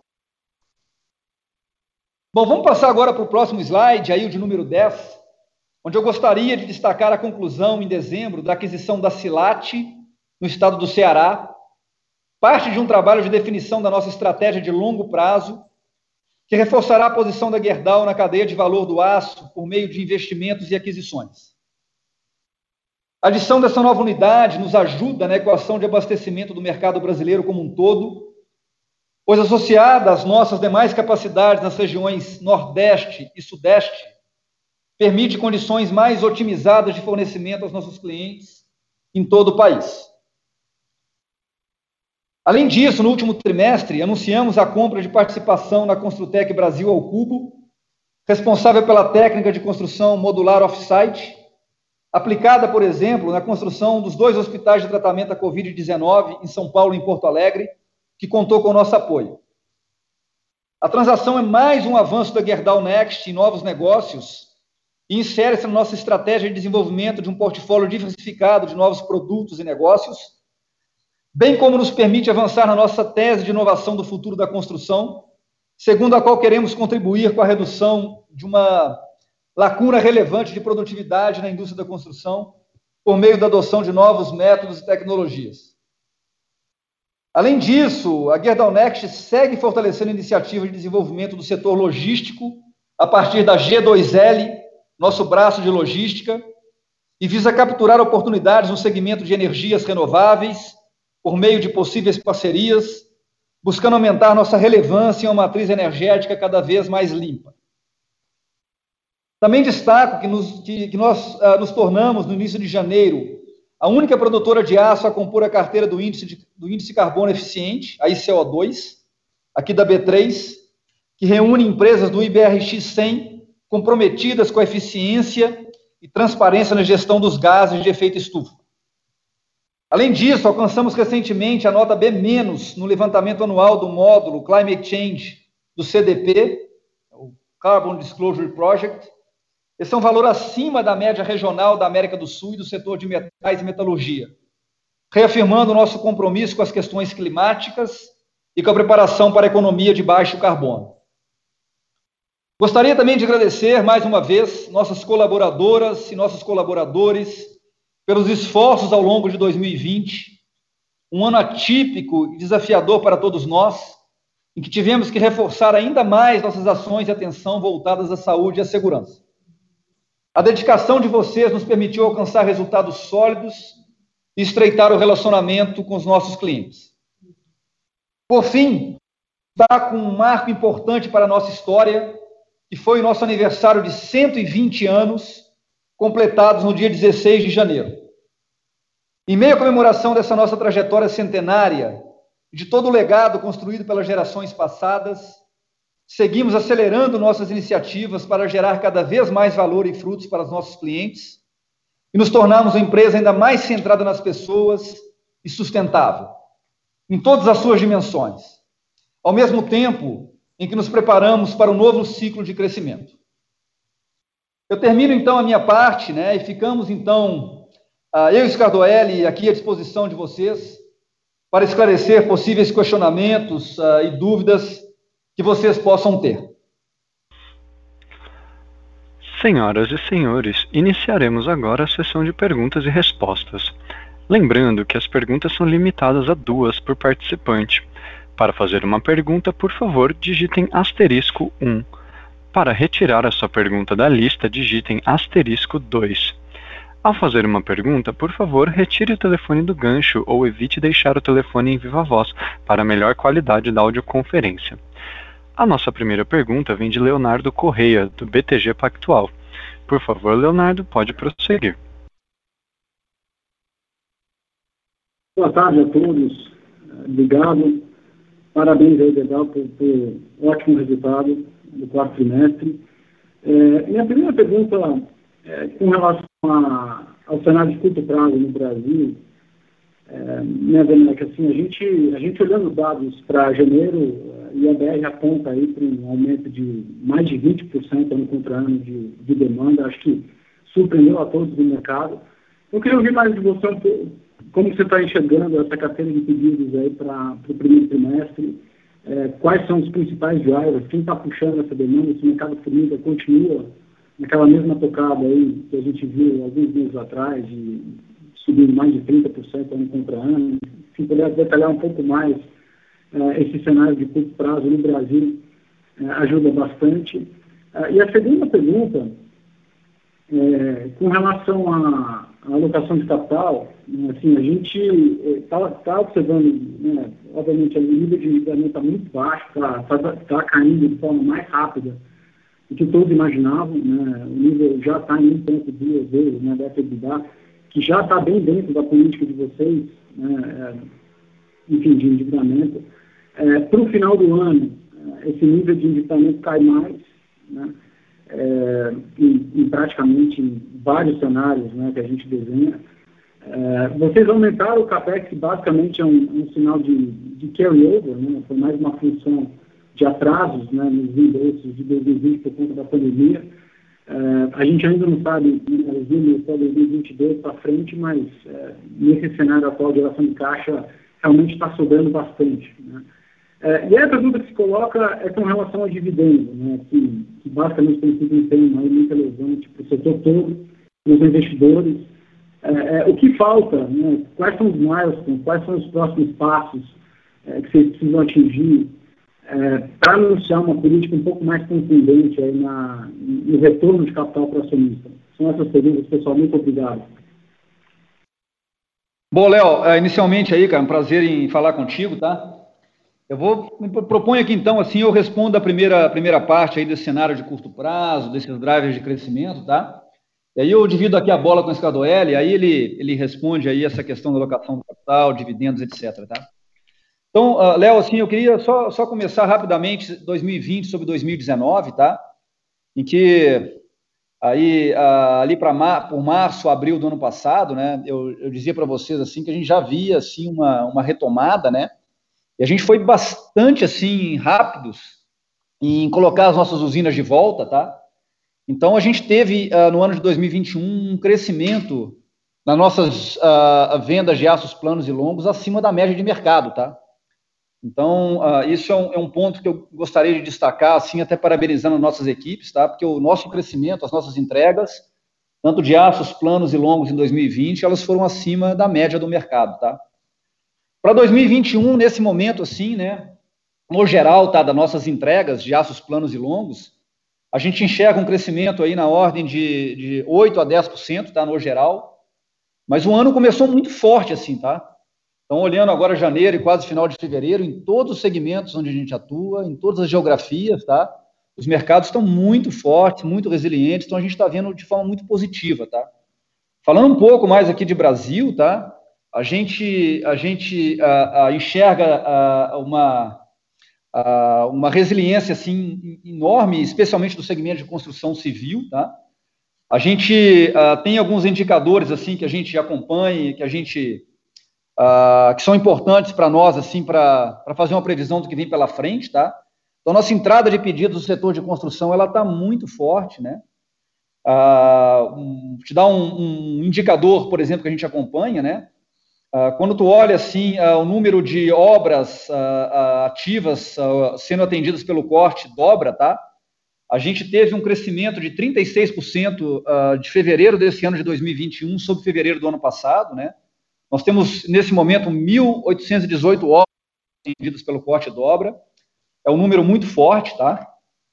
Bom, vamos passar agora para o próximo slide, aí o de número 10, onde eu gostaria de destacar a conclusão, em dezembro, da aquisição da Silat, no estado do Ceará, parte de um trabalho de definição da nossa estratégia de longo prazo, que reforçará a posição da Gerdau na cadeia de valor do aço por meio de investimentos e aquisições. A adição dessa nova unidade nos ajuda na equação de abastecimento do mercado brasileiro como um todo, pois associada às nossas demais capacidades nas regiões Nordeste e Sudeste, permite condições mais otimizadas de fornecimento aos nossos clientes em todo o país. Além disso, no último trimestre, anunciamos a compra de participação na Construtec Brasil ao Cubo, responsável pela técnica de construção modular off-site, aplicada, por exemplo, na construção dos 2 hospitais de tratamento da Covid-19 em São Paulo e em Porto Alegre, que contou com o nosso apoio. A transação é mais um avanço da Gerdau Next em novos negócios e insere-se na nossa estratégia de desenvolvimento de um portfólio diversificado de novos produtos e negócios, bem como nos permite avançar na nossa tese de inovação do futuro da construção, segundo a qual queremos contribuir com a redução de uma lacuna relevante de produtividade na indústria da construção por meio da adoção de novos métodos e tecnologias. Além disso, a Gerdau Next segue fortalecendo a iniciativa de desenvolvimento do setor logístico a partir da G2L, nosso braço de logística, e visa capturar oportunidades no segmento de energias renováveis por meio de possíveis parcerias, buscando aumentar nossa relevância em uma matriz energética cada vez mais limpa. Também destaco que nós nos tornamos, no início de janeiro, a única produtora de aço a compor a carteira do índice carbono eficiente, a ICO2, aqui da B3, que reúne empresas do IBRX 100 comprometidas com a eficiência e transparência na gestão dos gases de efeito estufa. Além disso, alcançamos recentemente a nota B- no levantamento anual do módulo Climate Change do CDP, o Carbon Disclosure Project. Esse é um valor acima da média regional da América do Sul e do setor de metais e metalurgia, reafirmando o nosso compromisso com as questões climáticas e com a preparação para a economia de baixo carbono. Gostaria também de agradecer, mais uma vez, nossas colaboradoras e nossos colaboradores pelos esforços ao longo de 2020, um ano atípico e desafiador para todos nós, em que tivemos que reforçar ainda mais nossas ações e atenção voltadas à saúde e à segurança. A dedicação de vocês nos permitiu alcançar resultados sólidos e estreitar o relacionamento com os nossos clientes. Por fim, está com um marco importante para a nossa história, que foi o nosso aniversário de 120 anos, completados no dia 16 de janeiro. Em meio à comemoração dessa nossa trajetória centenária e de todo o legado construído pelas gerações passadas, seguimos acelerando nossas iniciativas para gerar cada vez mais valor e frutos para os nossos clientes e nos tornarmos uma empresa ainda mais centrada nas pessoas e sustentável, em todas as suas dimensões, ao mesmo tempo em que nos preparamos para um novo ciclo de crescimento. Eu termino, então, a minha parte, e ficamos, então, eu e o Scardoelli aqui à disposição de vocês para esclarecer possíveis questionamentos e dúvidas que vocês possam ter. Senhoras e senhores, iniciaremos agora a sessão de perguntas e respostas. Lembrando que as perguntas são limitadas a 2 por participante. Para fazer uma pergunta, por favor, digitem *1. Para retirar a sua pergunta da lista, digitem *2. Ao fazer uma pergunta, por favor, retire o telefone do gancho ou evite deixar o telefone em viva voz para melhor qualidade da audioconferência. A nossa primeira pergunta vem de Leonardo Correia, do BTG Pactual. Por favor, Leonardo, pode prosseguir. Boa tarde a todos. Obrigado. Parabéns aí, Gerdau, por ótimo resultado do 4º trimestre. Minha primeira pergunta com relação ao cenário de curto prazo no Brasil, Werneck, assim, a gente olhando os dados para janeiro, a IABR aponta aí para um aumento de mais de 20% ano contra ano de demanda, acho que surpreendeu a todos do mercado. Eu queria ouvir mais de você um pouco, como você está enxergando essa carteira de pedidos aí para o primeiro trimestre, quais são os principais drivers, quem está puxando essa demanda, se o mercado formiga continua naquela mesma tocada aí que a gente viu alguns meses atrás, de subindo mais de 30% ano contra ano. Se puder detalhar um pouco mais esse cenário de curto prazo no Brasil, ajuda bastante. E a segunda pergunta, com relação à alocação de capital, assim, a gente está observando, obviamente, o nível de endividamento está muito baixo, está caindo de forma mais rápida do que todos imaginavam, o nível já está em 1,2 vezes, da EBITDA, que já está bem dentro da política de vocês, enfim, de endividamento. Para o final do ano, esse nível de endividamento cai mais, né? Em praticamente em vários cenários, né, que a gente desenha. Vocês aumentaram o CAPEX, que basicamente é um sinal de carry-over, né? Foi mais uma função de atrasos, né, nos reembolsos de 2020 por conta da pandemia. A gente ainda não sabe os números para 2022 para frente, mas nesse cenário atual de geração de caixa realmente está sobrando bastante, né? E essa dúvida que se coloca é com relação ao dividendo, né, que basicamente tem sido um tema aí muito relevante para o setor todo, para os investidores. O que falta, né, quais são os milestones, quais são os próximos passos que vocês precisam atingir para anunciar uma política um pouco mais contundente aí no retorno de capital para o acionista? São essas perguntas, pessoal. Muito obrigado. Bom, Léo, inicialmente aí, cara, um prazer em falar contigo, tá? Eu proponho aqui, então, assim, eu respondo a primeira parte aí desse cenário de curto prazo, desses drivers de crescimento, tá? E aí eu divido aqui a bola com o Scardoelli, aí ele responde aí essa questão da alocação do capital, dividendos, etc, tá? Então, Léo, assim, eu queria só começar rapidamente 2020 sobre 2019, tá? Em que aí, ali por março, abril do ano passado, né, eu dizia para vocês, assim, que a gente já via, assim, uma retomada, né? E a gente foi bastante, assim, rápidos em colocar as nossas usinas de volta, tá? Então, a gente teve, no ano de 2021, um crescimento nas nossas vendas de aços planos e longos acima da média de mercado, tá? Então, isso é um ponto que eu gostaria de destacar, assim, até parabenizando nossas equipes, tá? Porque o nosso crescimento, as nossas entregas, tanto de aços planos e longos em 2020, elas foram acima da média do mercado, tá? Para 2021, nesse momento, assim, né, no geral, tá, das nossas entregas de aços planos e longos, a gente enxerga um crescimento aí na ordem de 8% a 10%, tá, no geral, mas o ano começou muito forte, assim, tá? Então, olhando agora janeiro e quase final de fevereiro, em todos os segmentos onde a gente atua, em todas as geografias, tá? Os mercados estão muito fortes, muito resilientes, então a gente está vendo de forma muito positiva, tá? Falando um pouco mais aqui de Brasil, tá? A gente enxerga uma resiliência assim enorme, especialmente do segmento de construção civil, tá? A gente tem alguns indicadores assim que a gente acompanha, que são importantes para nós assim para fazer uma previsão do que vem pela frente, tá? Então, nossa entrada de pedidos do setor de construção ela está muito forte, né? Te dá um indicador, por exemplo, que a gente acompanha, né? Quando tu olha assim o número de obras ativas sendo atendidas pelo corte dobra, tá? A gente teve um crescimento de 36% de fevereiro desse ano de 2021 sobre fevereiro do ano passado, né? Nós temos nesse momento 1.818 obras atendidas pelo corte dobra. É um número muito forte, tá?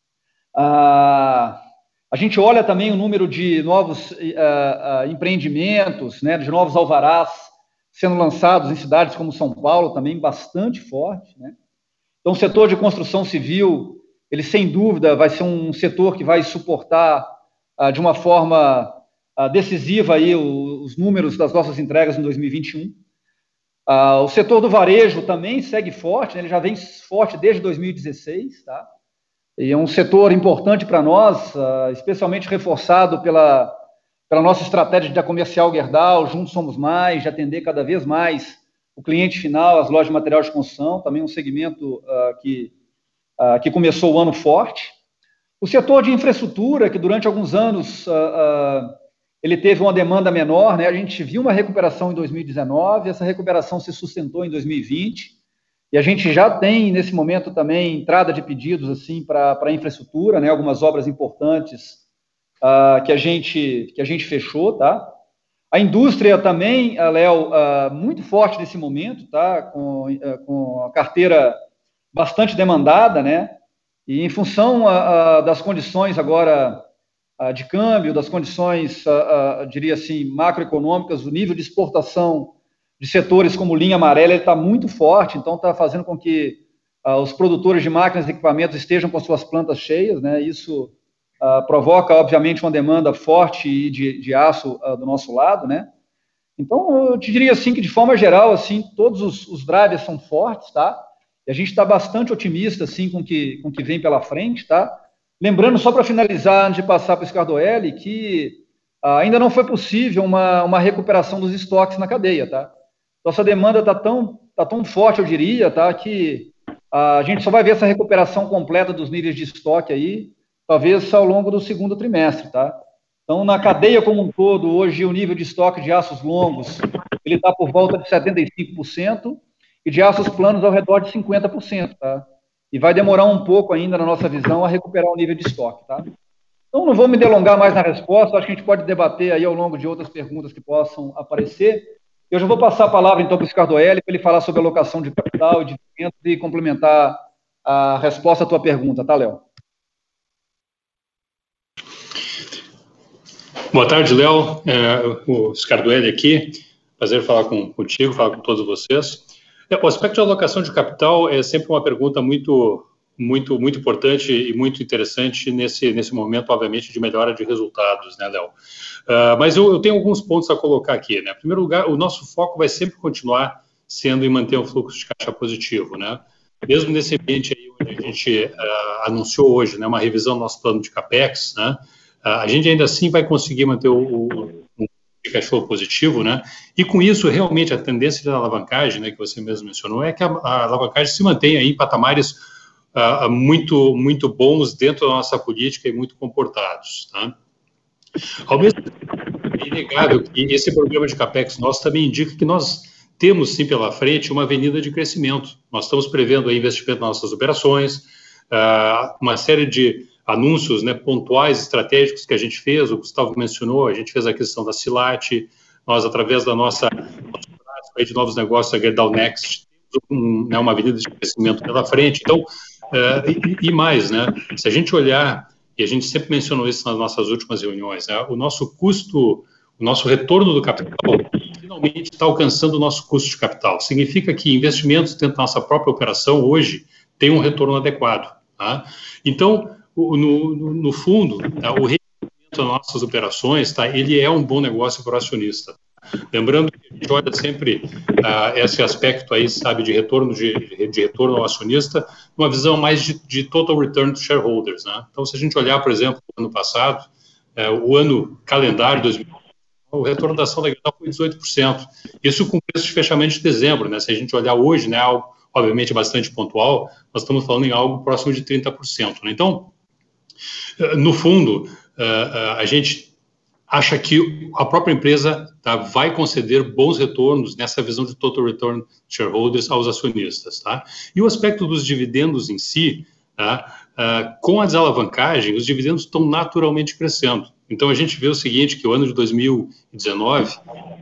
A gente olha também o número de novos empreendimentos, né, de novos alvarás sendo lançados em cidades como São Paulo, também bastante forte, né? Então, o setor de construção civil, ele sem dúvida vai ser um setor que vai suportar de uma forma decisiva aí os números das nossas entregas em 2021. O setor do varejo também segue forte, né? Ele já vem forte desde 2016, tá? E é um setor importante para nós, especialmente reforçado pela nossa estratégia da comercial Gerdau, Juntos Somos Mais, de atender cada vez mais o cliente final, as lojas de material de construção, também um segmento que começou o ano forte. O setor de infraestrutura, que durante alguns anos ele teve uma demanda menor, né? A gente viu uma recuperação em 2019, essa recuperação se sustentou em 2020, e a gente já tem, nesse momento, também entrada de pedidos assim, para a infraestrutura, né? Algumas obras importantes que a gente fechou, tá? A indústria também, Léo, muito forte nesse momento, tá? Com a carteira bastante demandada, né? E em função das condições agora de câmbio, das condições, diria assim, macroeconômicas, o nível de exportação de setores como linha amarela está muito forte, então está fazendo com que os produtores de máquinas e equipamentos estejam com suas plantas cheias, né? Isso provoca, obviamente, uma demanda forte de aço do nosso lado, né? Então, eu te diria assim que, de forma geral, assim, todos os drivers são fortes, tá? E a gente está bastante otimista, assim, com o que vem pela frente, tá? Lembrando, só para finalizar, antes de passar para o Scardoelli, que ainda não foi possível uma recuperação dos estoques na cadeia, tá? Nossa demanda está tão forte, eu diria, tá? Que a gente só vai ver essa recuperação completa dos níveis de estoque aí, talvez ao longo do segundo trimestre, tá? Então, na cadeia como um todo, hoje o nível de estoque de aços longos, ele está por volta de 75% e de aços planos ao redor de 50%, tá? E vai demorar um pouco ainda, na nossa visão, a recuperar o nível de estoque, tá? Então, não vou me delongar mais na resposta, acho que a gente pode debater aí ao longo de outras perguntas que possam aparecer. Eu já vou passar a palavra, então, para o Scardoelli, para ele falar sobre alocação de capital e dividendos e complementar a resposta à tua pergunta, tá, Léo? Boa tarde, Léo. O Scardoelli aqui. Prazer falar contigo, falar com todos vocês. O aspecto de alocação de capital é sempre uma pergunta muito importante e muito interessante nesse momento, obviamente, de melhora de resultados, né, Léo? Mas eu tenho alguns pontos a colocar aqui, né? Em primeiro lugar, o nosso foco vai sempre continuar sendo em manter um fluxo de caixa positivo, né? Mesmo nesse ambiente aí onde a gente anunciou hoje, né, uma revisão do nosso plano de CAPEX, né? A gente ainda assim vai conseguir manter o cash flow positivo, né? E com isso, realmente, a tendência da alavancagem, né, que você mesmo mencionou, é que a alavancagem se mantenha em patamares muito bons dentro da nossa política e muito comportados, tá? Ao mesmo tempo, é inegável que esse programa de CAPEX nosso também indica que nós temos, sim, pela frente, uma avenida de crescimento. Nós estamos prevendo aí investimento nas nossas operações, uma série de anúncios, né, pontuais, estratégicos que a gente fez, o Gustavo mencionou, a gente fez a questão da Silat, nós, através da nossa prática de novos negócios, a Gerdau Next, temos uma avenida de crescimento pela frente. Então, e mais, né, se a gente olhar, e a gente sempre mencionou isso nas nossas últimas reuniões, né, o nosso custo, o nosso retorno do capital, finalmente está alcançando o nosso custo de capital. Significa que investimentos dentro da nossa própria operação, hoje, têm um retorno adequado, tá? Então, no fundo, tá, o rendimento das nossas operações, tá, ele é um bom negócio para o acionista. Lembrando que a gente olha sempre esse aspecto aí, sabe, de retorno ao acionista, uma visão mais de total return to shareholders, né? Então, se a gente olhar, por exemplo, o ano passado, o ano calendário 2020, o retorno da ação da Gerdau foi 18%. Isso com preço de fechamento de dezembro, né? Se a gente olhar hoje, né, algo obviamente bastante pontual, nós estamos falando em algo próximo de 30%, né? Então, no fundo, a gente acha que a própria empresa, tá, vai conceder bons retornos nessa visão de total return shareholders aos acionistas, tá? E o aspecto dos dividendos em si, tá, com a desalavancagem, os dividendos estão naturalmente crescendo. Então, a gente vê o seguinte, que o ano de 2019,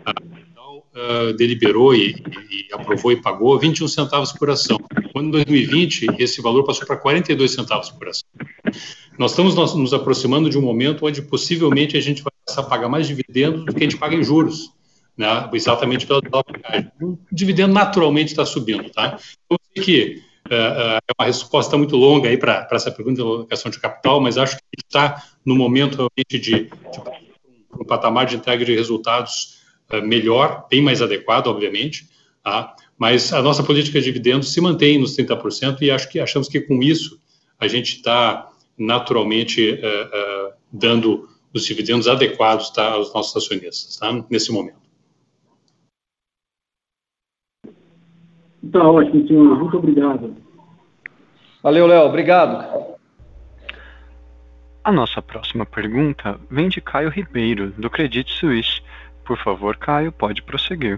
deliberou e aprovou e pagou 21 centavos por ação. No ano de 2020, esse valor passou para 42 centavos por ação. Nós estamos nos aproximando de um momento onde possivelmente a gente vai passar a pagar mais dividendos do que a gente paga em juros, né? Exatamente pela alavancagem. O dividendo naturalmente está subindo, tá? Eu sei que é uma resposta muito longa aí para essa pergunta de alocação de capital, mas acho que a gente está no momento realmente de um patamar de entrega de resultados melhor, bem mais adequado, obviamente, tá? Mas a nossa política de dividendos se mantém nos 30% e achamos que com isso a gente está naturalmente dando os dividendos adequados, tá, aos nossos acionistas, tá, nesse momento. Tá ótimo, senhor. Muito obrigado. Valeu, Léo. Obrigado. A nossa próxima pergunta vem de Caio Ribeiro, do Credit Suisse. Por favor, Caio, pode prosseguir.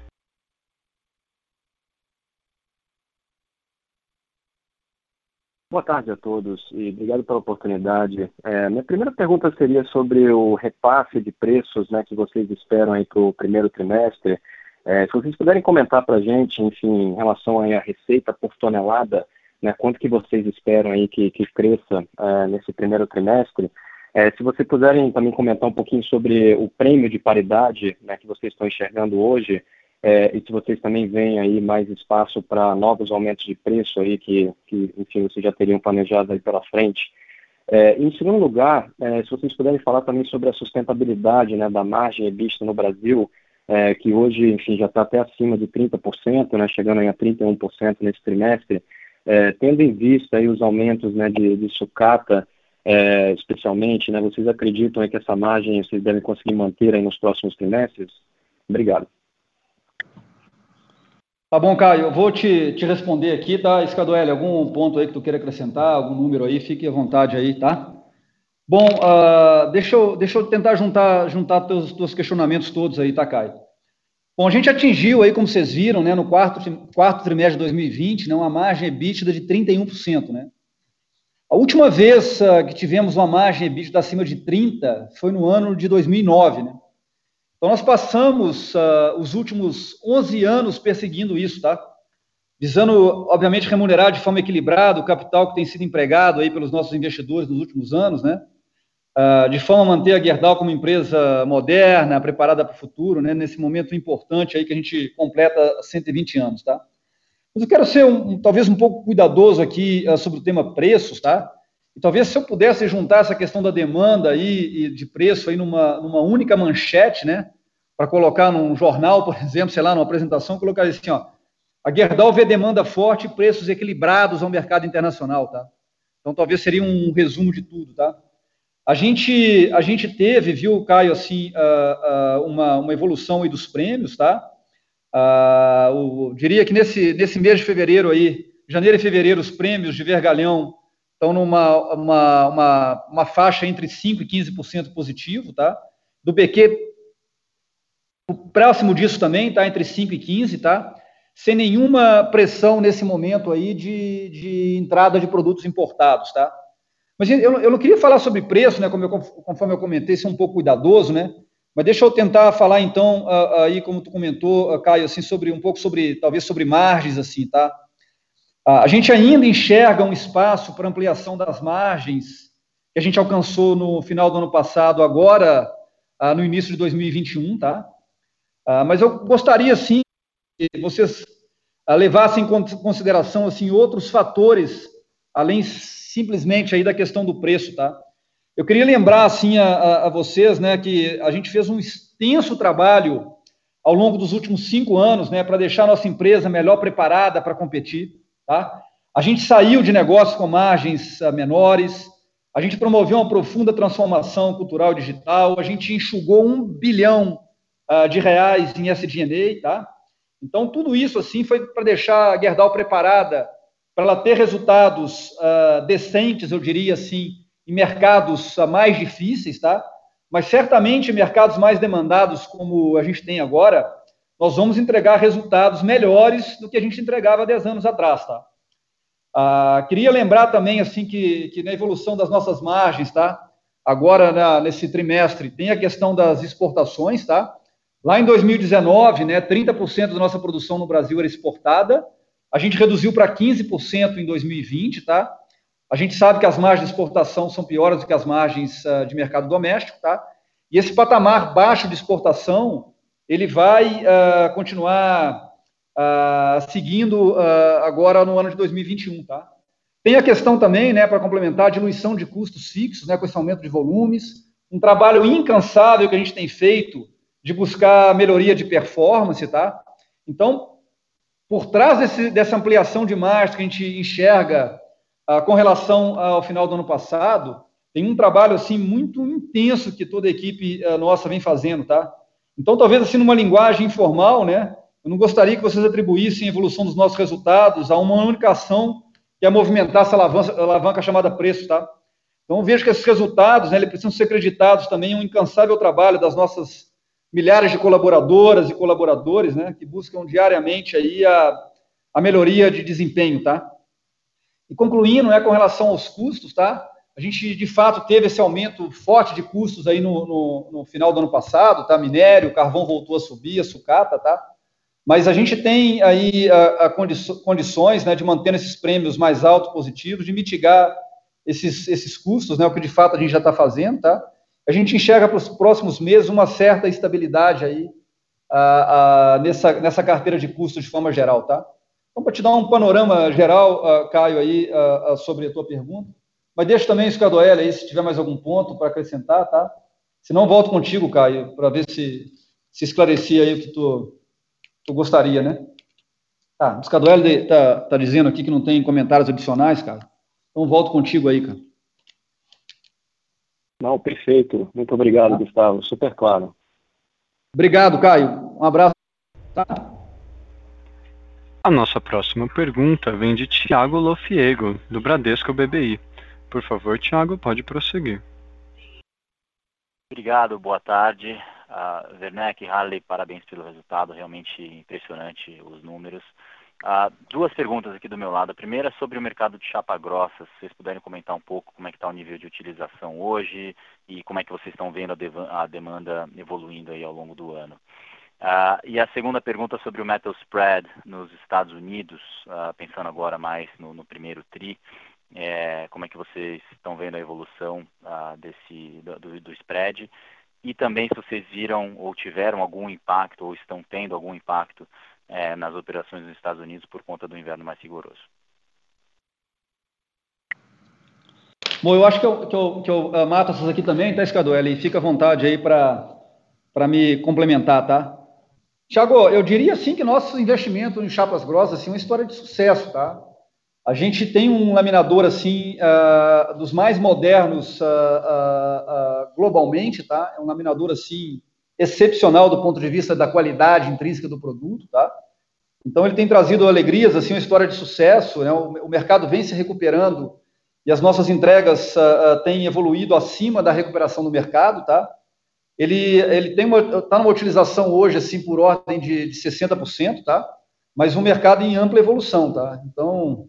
Boa tarde a todos e obrigado pela oportunidade. Minha primeira pergunta seria sobre o repasse de preços, né, que vocês esperam aí para o primeiro trimestre. Se vocês puderem comentar para a gente, enfim, em relação aí à receita por tonelada, né, quanto que vocês esperam aí que cresça nesse primeiro trimestre. Se vocês puderem também comentar um pouquinho sobre o prêmio de paridade, né, que vocês estão enxergando hoje, e se vocês também veem aí mais espaço para novos aumentos de preço aí que, enfim, vocês já teriam planejado aí pela frente. Em segundo lugar, se vocês puderem falar também sobre a sustentabilidade, né, da margem EBITDA no Brasil, que hoje, enfim, já está até acima de 30%, né, chegando aí a 31% nesse trimestre, tendo em vista aí os aumentos, né, de sucata, especialmente, né, vocês acreditam aí que essa margem vocês devem conseguir manter aí nos próximos trimestres? Obrigado. Tá bom, Caio, eu vou te responder aqui, tá? Scadoelli, algum ponto aí que tu queira acrescentar, algum número aí, fique à vontade aí, tá? Bom, deixa eu tentar juntar teus questionamentos todos aí, tá, Caio? Bom, a gente atingiu aí, como vocês viram, né, no quarto trimestre de 2020, né, uma margem EBITDA de 31%, né? A última vez que tivemos uma margem EBITDA acima de 30% foi no ano de 2009, né? Então, nós passamos os últimos 11 anos perseguindo isso, tá? Visando, obviamente, remunerar de forma equilibrada o capital que tem sido empregado aí pelos nossos investidores nos últimos anos, né? De forma a manter a Gerdau como empresa moderna, preparada para o futuro, né? Nesse momento importante aí que a gente completa 120 anos, tá? Mas eu quero ser talvez um pouco cuidadoso aqui sobre o tema preços, tá? E talvez se eu pudesse juntar essa questão da demanda aí e de preço aí numa única manchete, né? Para colocar num jornal, por exemplo, sei lá, numa apresentação, colocar assim, ó, a Gerdau vê demanda forte e preços equilibrados ao mercado internacional, tá? Então talvez seria um resumo de tudo, tá? A gente teve, viu, Caio, assim, uma evolução aí dos prêmios, tá? Eu diria que nesse mês de fevereiro aí, janeiro e fevereiro, os prêmios de vergalhão estão numa faixa entre 5% e 15% positivo, tá? Do BQ, próximo disso também, tá? Entre 5% e 15%, tá? Sem nenhuma pressão nesse momento aí de entrada de produtos importados, tá? Mas eu não queria falar sobre preço, né? Conforme eu comentei, ser um pouco cuidadoso, né? Mas deixa eu tentar falar, então, aí, como tu comentou, Caio, assim, talvez sobre margens, assim, tá? A gente ainda enxerga um espaço para ampliação das margens que a gente alcançou no final do ano passado, agora, no início de 2021, tá? Mas eu gostaria, sim, que vocês levassem em consideração, assim, outros fatores, além simplesmente aí da questão do preço, tá? Eu queria lembrar, assim, a vocês, né, que a gente fez um extenso trabalho ao longo dos últimos 5 anos, né, para deixar a nossa empresa melhor preparada para competir, tá? A gente saiu de negócios com margens menores, a gente promoveu uma profunda transformação cultural e digital, a gente enxugou R$1 bilhão em SG&A, tá? Então, tudo isso, assim, foi para deixar a Gerdau preparada para ela ter resultados decentes, eu diria assim, em mercados mais difíceis, tá? Mas certamente em mercados mais demandados, como a gente tem agora, nós vamos entregar resultados melhores do que a gente entregava 10 anos atrás, tá? Queria lembrar também, assim, que na evolução das nossas margens, tá? Agora, nesse trimestre, tem a questão das exportações, tá? Lá em 2019, né, 30% da nossa produção no Brasil era exportada, a gente reduziu para 15% em 2020, tá? A gente sabe que as margens de exportação são piores do que as margens de mercado doméstico, tá? E esse patamar baixo de exportação, ele vai continuar seguindo agora no ano de 2021, tá? Tem a questão também, né, para complementar, a diluição de custos fixos, né, com esse aumento de volumes, um trabalho incansável que a gente tem feito de buscar melhoria de performance, tá? Então, por trás dessa ampliação de margens que a gente enxerga com relação ao final do ano passado, tem um trabalho, assim, muito intenso que toda a equipe nossa vem fazendo, tá? Então, talvez, assim, numa linguagem informal, né, eu não gostaria que vocês atribuíssem a evolução dos nossos resultados a uma única ação que é movimentar essa alavanca chamada preço, tá? Então, eu vejo que esses resultados, né, eles precisam ser acreditados também em um incansável trabalho das nossas milhares de colaboradoras e colaboradores, né, que buscam diariamente aí a melhoria de desempenho, tá? E concluindo, né, com relação aos custos, tá? A gente, de fato, teve esse aumento forte de custos aí no final do ano passado, tá? Minério, carvão voltou a subir, a sucata, tá? Mas a gente tem aí condições, né, de manter esses prêmios mais altos positivos, de mitigar esses custos, né, o que de fato a gente já está fazendo, tá? A gente enxerga para os próximos meses uma certa estabilidade aí nessa carteira de custos de forma geral, tá? Então, para te dar um panorama geral, Caio, aí, sobre a tua pergunta, mas deixa também o Scadoelli aí, se tiver mais algum ponto para acrescentar, tá? Se não, volto contigo, Caio, para ver se se esclarecer aí o que tu gostaria, né? Tá, o Scaduelli tá dizendo aqui que não tem comentários adicionais, cara. Então volto contigo aí, cara. Não, perfeito. Muito obrigado, Gustavo. Super claro. Obrigado, Caio. Um abraço. Tá. A nossa próxima pergunta vem de Thiago Lofiego, do Bradesco BBI. Por favor, Thiago, pode prosseguir. Obrigado, boa tarde. Werneck, Harley, parabéns pelo resultado, realmente impressionante os números. Duas perguntas aqui do meu lado. A primeira é sobre o mercado de chapa grossa, se vocês puderem comentar um pouco como é que está o nível de utilização hoje e como é que vocês estão vendo a demanda evoluindo aí ao longo do ano. E a segunda pergunta sobre o metal spread nos Estados Unidos, pensando agora mais no primeiro TRI, como é que vocês estão vendo a evolução do spread e também se vocês viram ou tiveram algum impacto ou estão tendo algum impacto nas operações nos Estados Unidos por conta do inverno mais rigoroso. Bom, eu acho que eu mato essas aqui também, tá, Scaduelli? Fica à vontade aí para me complementar, tá? Thiago, eu diria assim que nosso investimento em chapas grossas assim, é uma história de sucesso, tá? A gente tem um laminador assim dos mais modernos globalmente, tá? É um laminador assim excepcional do ponto de vista da qualidade intrínseca do produto, tá? Então ele tem trazido alegrias, assim, uma história de sucesso, né? O mercado vem se recuperando e as nossas entregas têm evoluído acima da recuperação do mercado, tá? Ele está numa utilização hoje, assim, por ordem de 60%, tá? Mas um mercado em ampla evolução, tá? Então,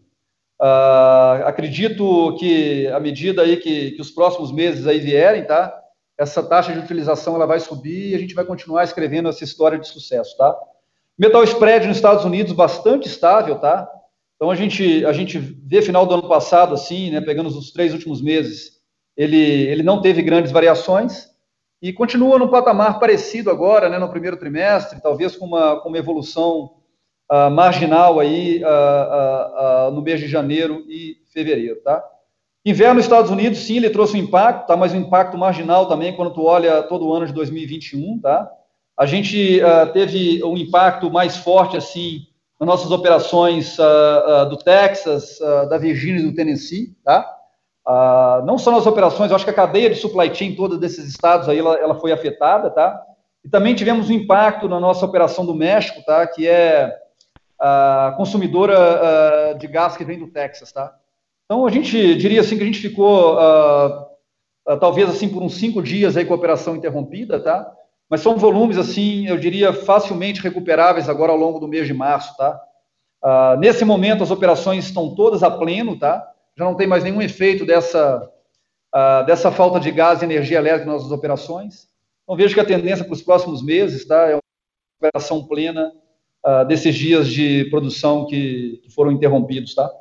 acredito que à medida aí que os próximos meses aí vierem, tá? Essa taxa de utilização ela vai subir e a gente vai continuar escrevendo essa história de sucesso, tá? Metal spread nos Estados Unidos bastante estável, tá? Então a gente vê final do ano passado assim, né? Pegando os 3 últimos meses, ele não teve grandes variações e continua num patamar parecido agora, né? No primeiro trimestre, talvez com uma evolução marginal aí no mês de janeiro e fevereiro, tá? Inverno nos Estados Unidos, sim, ele trouxe um impacto, tá? Mas um impacto marginal também quando tu olha todo o ano de 2021, tá? A gente teve um impacto mais forte, assim, nas nossas operações do Texas, da Virgínia e do Tennessee, tá? Não só nas operações, eu acho que a cadeia de supply chain toda desses estados aí, ela foi afetada, tá? E também tivemos um impacto na nossa operação do México, tá? Que é a consumidora de gás que vem do Texas, tá? Então, a gente diria assim que a gente ficou, talvez assim, por uns 5 dias aí com a operação interrompida, tá? Mas são volumes, assim, eu diria, facilmente recuperáveis agora ao longo do mês de março, tá? Nesse momento, as operações estão todas a pleno, tá? Já não tem mais nenhum efeito dessa falta de gás e energia elétrica nas nossas operações. Então, vejo que a tendência para os próximos meses, tá? É uma operação plena desses dias de produção que foram interrompidos, tá?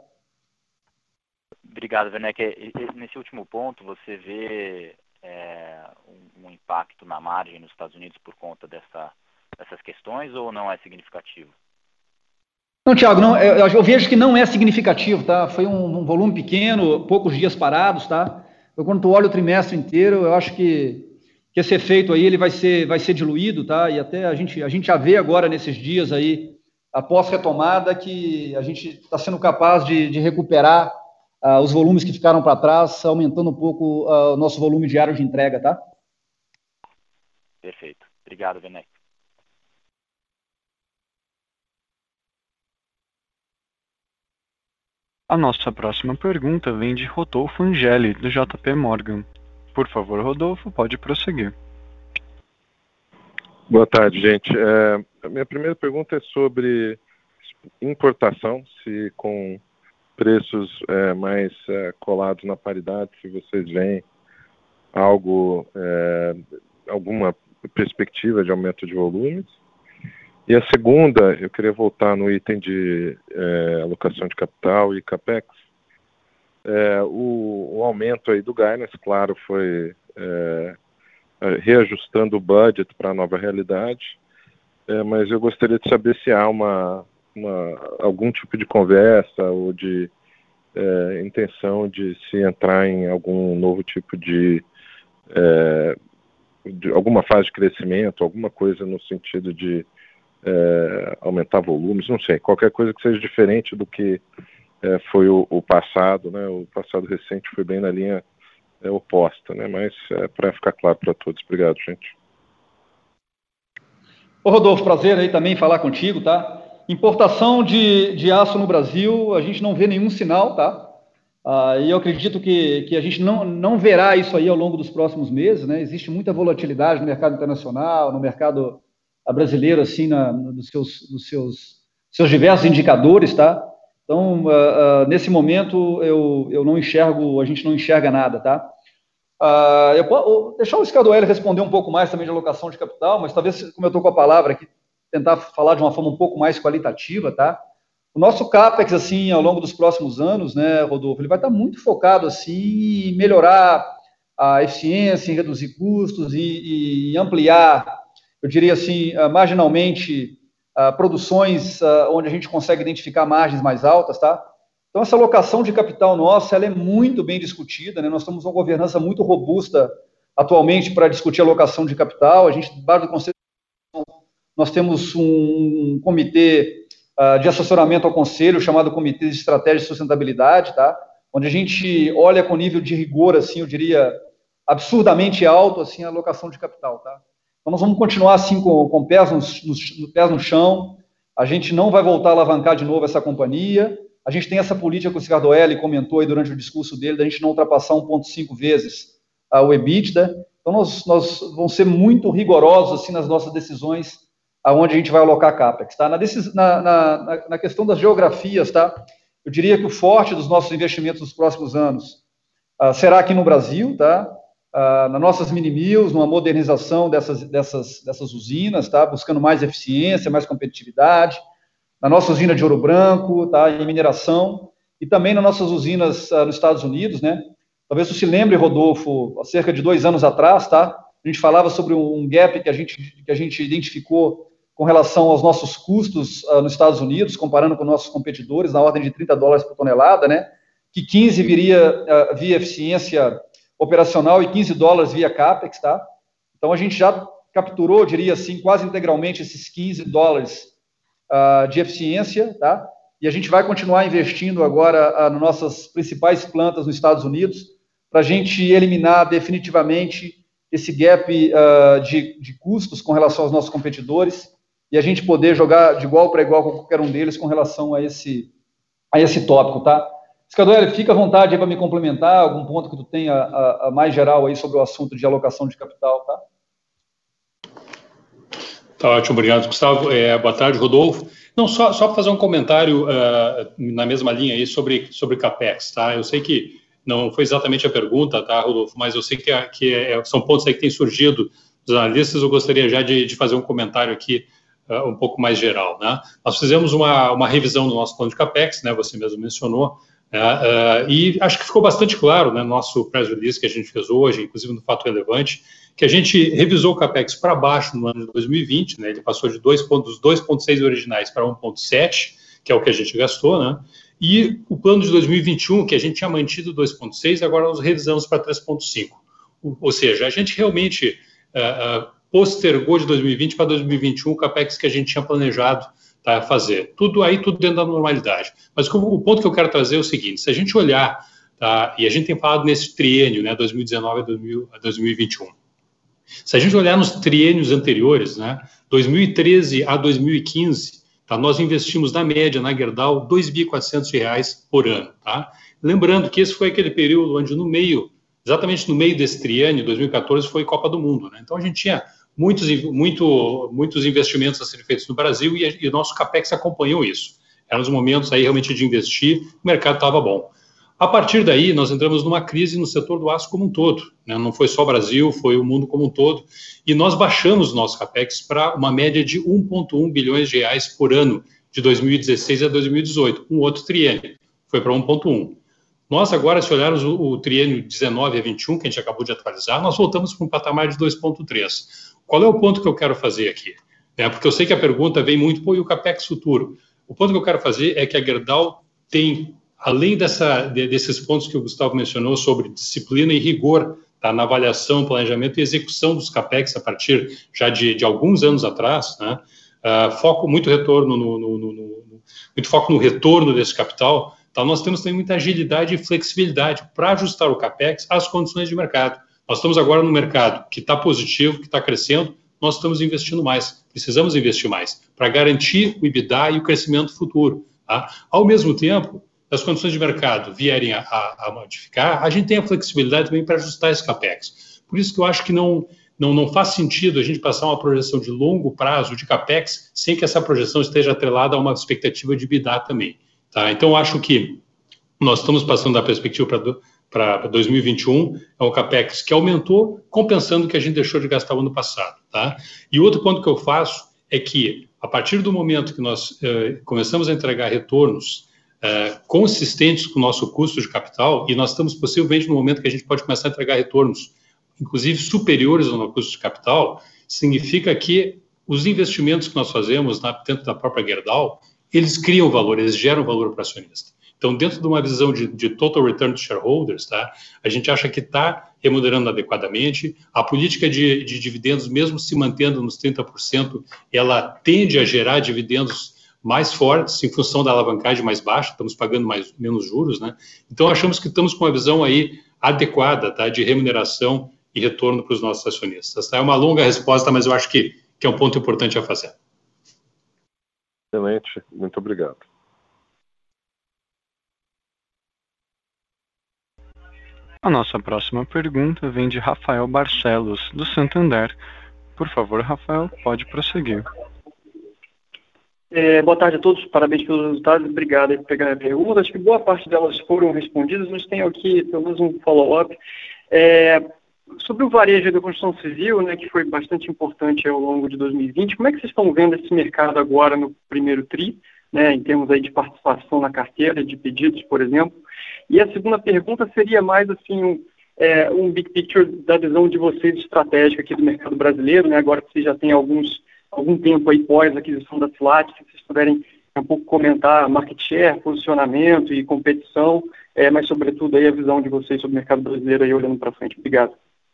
Obrigado, Werneck. Nesse último ponto, você vê um impacto na margem nos Estados Unidos por conta dessas questões ou não é significativo? Não, Thiago, não, eu vejo que não é significativo, tá? Foi um volume pequeno, poucos dias parados, tá? Então, quando tu olha o trimestre inteiro, eu acho que esse efeito aí ele vai ser diluído, tá? E até a gente já vê agora nesses dias aí, após retomada, que a gente está sendo capaz de recuperar os volumes que ficaram para trás, aumentando um pouco o nosso volume diário de entrega, tá? Perfeito. Obrigado, Werneck. A nossa próxima pergunta vem de Rodolfo Angeli, do JP Morgan. Por favor, Rodolfo, pode prosseguir. Boa tarde, gente. A minha primeira pergunta é sobre importação, se com preços mais colados na paridade, se vocês veem alguma perspectiva de aumento de volumes. E a segunda, eu queria voltar no item de alocação de capital e CAPEX. O aumento aí do guidance, claro, foi reajustando o budget para a nova realidade, mas eu gostaria de saber se há algum tipo de conversa ou de intenção de se entrar em algum novo tipo de de alguma fase de crescimento, alguma coisa no sentido de aumentar volumes, não sei, qualquer coisa que seja diferente do que foi o passado, né? O passado recente foi bem na linha oposta, né? Mas para ficar claro para todos. Obrigado, gente. Ô Rodolfo, prazer aí também falar contigo, tá? Importação de aço no Brasil, a gente não vê nenhum sinal, tá? E eu acredito que a gente não verá isso aí ao longo dos próximos meses, né? Existe muita volatilidade no mercado internacional, no mercado brasileiro, assim, dos seus diversos indicadores, tá? Então, nesse momento, eu não enxergo, a gente não enxerga nada, tá? Eu vou deixar o Scardoelli responder um pouco mais também de alocação de capital, mas talvez, como eu estou com a palavra aqui, tentar falar de uma forma um pouco mais qualitativa, tá? O nosso CAPEX, assim, ao longo dos próximos anos, né, Rodolfo, ele vai estar muito focado, assim, em melhorar a eficiência, em reduzir custos e ampliar, eu diria assim, marginalmente, produções onde a gente consegue identificar margens mais altas, tá? Então, essa alocação de capital nossa, ela é muito bem discutida, né? Nós temos uma governança muito robusta atualmente para discutir alocação de capital. A gente, debaixo do Conselho, nós temos um comitê de assessoramento ao Conselho, chamado Comitê de Estratégia e Sustentabilidade, tá? Onde a gente olha com nível de rigor, assim, eu diria, absurdamente alto, assim, a alocação de capital, tá? Então, nós vamos continuar, assim, com pés no chão. A gente não vai voltar a alavancar de novo essa companhia. A gente tem essa política que o Scardoelli comentou aí durante o discurso dele, da gente não ultrapassar 1,5 vezes o EBITDA. Então, nós vamos ser muito rigorosos assim, nas nossas decisões aonde a gente vai alocar CAPEX. Tá? Na questão das geografias, tá? Eu diria que o forte dos nossos investimentos nos próximos anos será aqui no Brasil, tá? Nas nossas mini-mills, numa modernização dessas usinas, tá? Buscando mais eficiência, mais competitividade, na nossa usina de Ouro Branco, tá, em mineração, e também nas nossas usinas nos Estados Unidos, né? Talvez você se lembre, Rodolfo, há cerca de 2 anos atrás, tá? A gente falava sobre um gap que a gente identificou com relação aos nossos custos nos Estados Unidos, comparando com nossos competidores, na ordem de $30 por tonelada, né? Que 15 viria via eficiência operacional e $15 via CAPEX, tá? Então, a gente já capturou, diria assim, quase integralmente esses $15 de eficiência, tá? E a gente vai continuar investindo agora nas nossas principais plantas nos Estados Unidos para a gente eliminar definitivamente esse gap de custos com relação aos nossos competidores e a gente poder jogar de igual para igual com qualquer um deles com relação a esse tópico, tá? Scardoelli, fica à vontade para me complementar, algum ponto que tu tenha mais geral aí sobre o assunto de alocação de capital, tá? Tá ótimo, obrigado, Gustavo. Boa tarde, Rodolfo. Não, só para fazer um comentário na mesma linha aí sobre CAPEX, tá? Eu sei que não foi exatamente a pergunta, tá, Rodolfo, mas eu sei que são pontos aí que têm surgido dos analistas, eu gostaria já de fazer um comentário aqui um pouco mais geral, né? Nós fizemos uma revisão do nosso plano de CAPEX, né, você mesmo mencionou, e acho que ficou bastante claro, né, no nosso press release que a gente fez hoje, inclusive no Fato Relevante, que a gente revisou o CAPEX para baixo no ano de 2020, né, ele passou de dos 2,6 originais para 1,7, que é o que a gente gastou, né, e o plano de 2021, que a gente tinha mantido 2,6, agora nós revisamos para 3,5. Ou seja, a gente realmente postergou de 2020 para 2021 o CAPEX que a gente tinha planejado fazer. Tudo dentro da normalidade. Mas o ponto que eu quero trazer é o seguinte, se a gente olhar, tá, e a gente tem falado nesse triênio, né, 2019 a 2021, se a gente olhar nos triênios anteriores, né, 2013 a 2015, tá, nós investimos na média, na Gerdau, R$ 2.400 por ano. Tá? Lembrando que esse foi aquele período onde exatamente no meio desse triênio, 2014, foi Copa do Mundo. Né? Então a gente tinha muitos investimentos a serem feitos no Brasil e o nosso CAPEX acompanhou isso. Eram os momentos aí realmente de investir, o mercado estava bom. A partir daí, nós entramos numa crise no setor do aço como um todo, né? Não foi só o Brasil, foi o mundo como um todo, e nós baixamos o nosso CAPEX para uma média de R$ 1,1 bilhões por ano, de 2016 a 2018, um outro triênio, foi para 1,1. Nós agora, se olharmos o triênio 19 a 21, que a gente acabou de atualizar, nós voltamos para um patamar de 2,3. Qual é o ponto que eu quero fazer aqui? Porque eu sei que a pergunta vem muito, e o CAPEX futuro? O ponto que eu quero fazer é que a Gerdau tem, além desses pontos que o Gustavo mencionou sobre disciplina e rigor tá, na avaliação, planejamento e execução dos CAPEX a partir já de alguns anos atrás, né, foco muito retorno muito foco no retorno desse capital, tá, nós temos também muita agilidade e flexibilidade para ajustar o CAPEX às condições de mercado. Nós estamos agora no mercado que está positivo, que está crescendo, nós estamos investindo mais, precisamos investir mais para garantir o EBITDA e o crescimento futuro. Tá? Ao mesmo tempo, as condições de mercado vierem a modificar, a gente tem a flexibilidade também para ajustar esse CAPEX. Por isso que eu acho que não faz sentido a gente passar uma projeção de longo prazo de CAPEX sem que essa projeção esteja atrelada a uma expectativa de EBITDA também. Tá? Então, eu acho que nós estamos passando da perspectiva para 2021, é um CAPEX que aumentou, compensando o que a gente deixou de gastar o ano passado. Tá? E outro ponto que eu faço é que, a partir do momento que nós começamos a entregar retornos consistentes com o nosso custo de capital, e nós estamos possivelmente no momento que a gente pode começar a entregar retornos, inclusive superiores ao nosso custo de capital, significa que os investimentos que nós fazemos dentro da própria Gerdau, eles criam valor, eles geram valor para o acionista. Então, dentro de uma visão de total return to shareholders, tá, a gente acha que está remunerando adequadamente. A política de dividendos, mesmo se mantendo nos 30%, ela tende a gerar dividendos mais fortes em função da alavancagem mais baixa, estamos pagando menos juros, né? Então, achamos que estamos com uma visão aí adequada, tá, de remuneração e retorno para os nossos acionistas. Tá? É uma longa resposta, mas eu acho que é um ponto importante a fazer. Excelente, muito obrigado. A nossa próxima pergunta vem de Rafael Barcelos, do Santander. Por favor, Rafael, pode prosseguir. Boa tarde a todos, parabéns pelos resultados, obrigado por pegar a pergunta. Acho que boa parte delas foram respondidas, mas tenho aqui pelo menos um follow-up. Sobre o varejo da construção civil, né, que foi bastante importante ao longo de 2020, como é que vocês estão vendo esse mercado agora no primeiro TRI, né, em termos aí de participação na carteira, de pedidos, por exemplo? E a segunda pergunta seria mais assim, um big picture da visão de vocês estratégica aqui do mercado brasileiro, né, agora que vocês já têm algum tempo aí pós a aquisição da Silat, se vocês puderem um pouco comentar market share, posicionamento e competição, mas sobretudo aí a visão de vocês sobre o mercado brasileiro aí olhando para frente. Obrigado.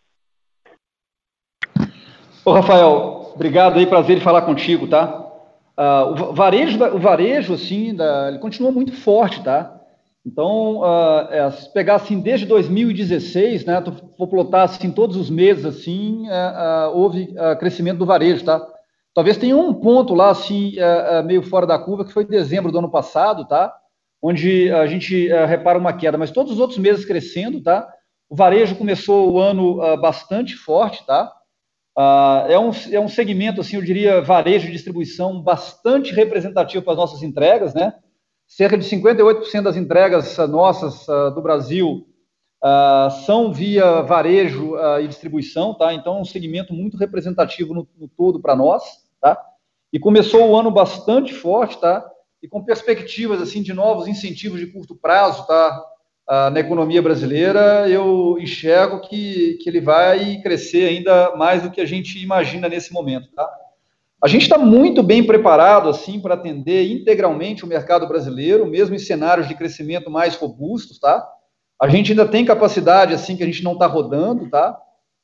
Ô, Rafael, obrigado aí, prazer em falar contigo, tá? O varejo, assim, ele continua muito forte, tá? Então, se pegar, assim, desde 2016, né, tu for plotar, assim, todos os meses, assim, houve crescimento do varejo, tá? Talvez tenha um ponto lá, assim, meio fora da curva, que foi dezembro do ano passado, tá? Onde a gente repara uma queda, mas todos os outros meses crescendo, tá? O varejo começou o ano bastante forte, tá? É um segmento, assim, eu diria, varejo de distribuição bastante representativo para as nossas entregas, né? Cerca de 58% das entregas nossas do Brasil são via varejo e distribuição, tá? Então, é um segmento muito representativo no todo para nós, tá? E começou o ano bastante forte, tá? E com perspectivas, assim, de novos incentivos de curto prazo, tá? Na economia brasileira, eu enxergo que ele vai crescer ainda mais do que a gente imagina nesse momento, tá? A gente está muito bem preparado, assim, para atender integralmente o mercado brasileiro, mesmo em cenários de crescimento mais robustos, tá? A gente ainda tem capacidade, assim, que a gente não está rodando, tá?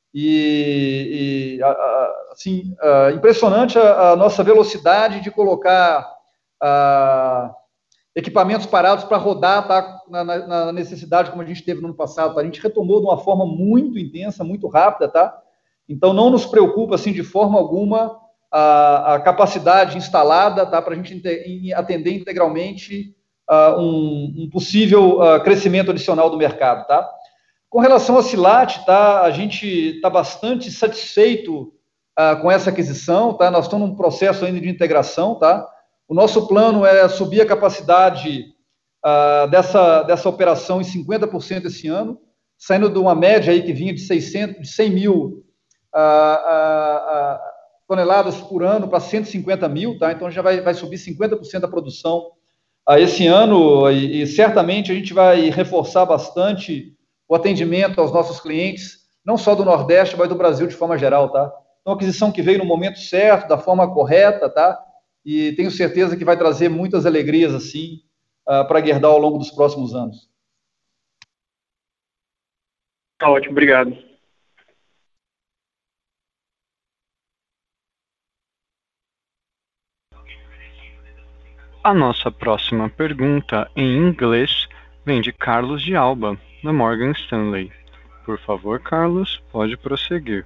Assim, impressionante a nossa velocidade de colocar equipamentos parados para rodar, tá? Na necessidade como a gente teve no ano passado, tá? A gente retomou de uma forma muito intensa, muito rápida, tá? Então, não nos preocupa, assim, de forma alguma a capacidade instalada, tá? Para a gente atender integralmente um possível crescimento adicional do mercado, tá? Com relação à Silat, tá? A gente está bastante satisfeito com essa aquisição, tá? Nós estamos num processo ainda de integração, tá? O nosso plano é subir a capacidade dessa operação em 50% esse ano, saindo de uma média aí que vinha de 100 mil toneladas por ano para 150 mil, tá? Então já vai subir 50% da produção esse ano e certamente a gente vai reforçar bastante o atendimento aos nossos clientes, não só do Nordeste, mas do Brasil de forma geral, tá? Então, aquisição que veio no momento certo, da forma correta, tá? E tenho certeza que vai trazer muitas alegrias, assim, para a Gerdau ao longo dos próximos anos. Tá ótimo, obrigado. A nossa próxima pergunta, em inglês, vem de Carlos de Alba, da Morgan Stanley. Por favor, Carlos, pode prosseguir.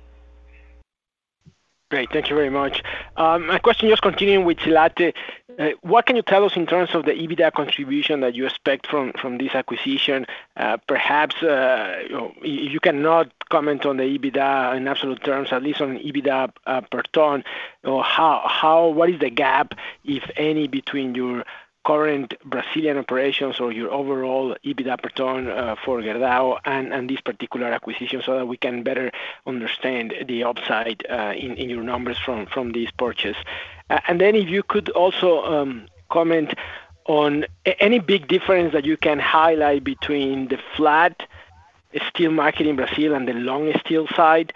Great, thank you very much. My question, just continuing with Silate, what can you tell us in terms of the EBITDA contribution that you expect from this acquisition? Perhaps if you cannot comment on the EBITDA in absolute terms, at least on EBITDA per ton, or what is the gap, if any, between your current Brazilian operations or your overall EBITDA per ton for Gerdau and this particular acquisition, so that we can better understand the upside in your numbers from this purchase. And then if you could also comment on any big difference that you can highlight between the flat steel market in Brazil and the long steel side.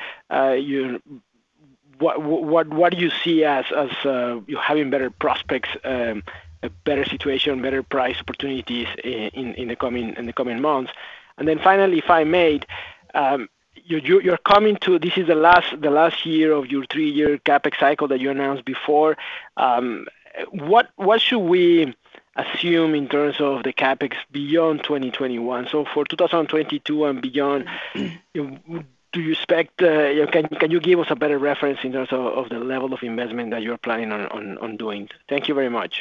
What do you see as you having better prospects, a better situation, better price opportunities in the coming months? And then finally, if I may, you're coming to, this is the last year of your 3-year capex cycle that you announced before. What should we assume in terms of the capex beyond 2021? So for 2022 and beyond, do you expect? Can you give us a better reference in terms of the level of investment that you're planning on doing? Thank you very much.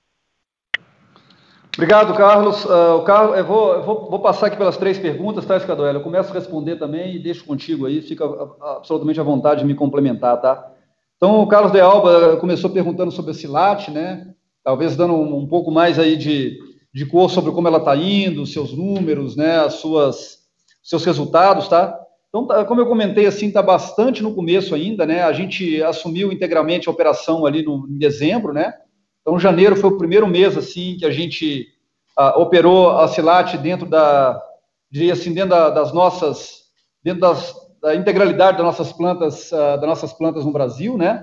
Obrigado, Carlos. Eu vou passar aqui pelas 3 perguntas, tá, Scadoelli? Eu começo a responder também e deixo contigo aí, fica absolutamente à vontade de me complementar, tá? Então, o Carlos de Alba começou perguntando sobre a Silate, né? Talvez dando um pouco mais aí de cor sobre como ela está indo, seus números, né? Seus resultados, tá? Então, como eu comentei, assim, está bastante no começo ainda, né? A gente assumiu integralmente a operação ali em dezembro, né? Então, janeiro foi o primeiro mês, assim, que a gente operou a Silate dentro da integralidade das nossas plantas no Brasil, né?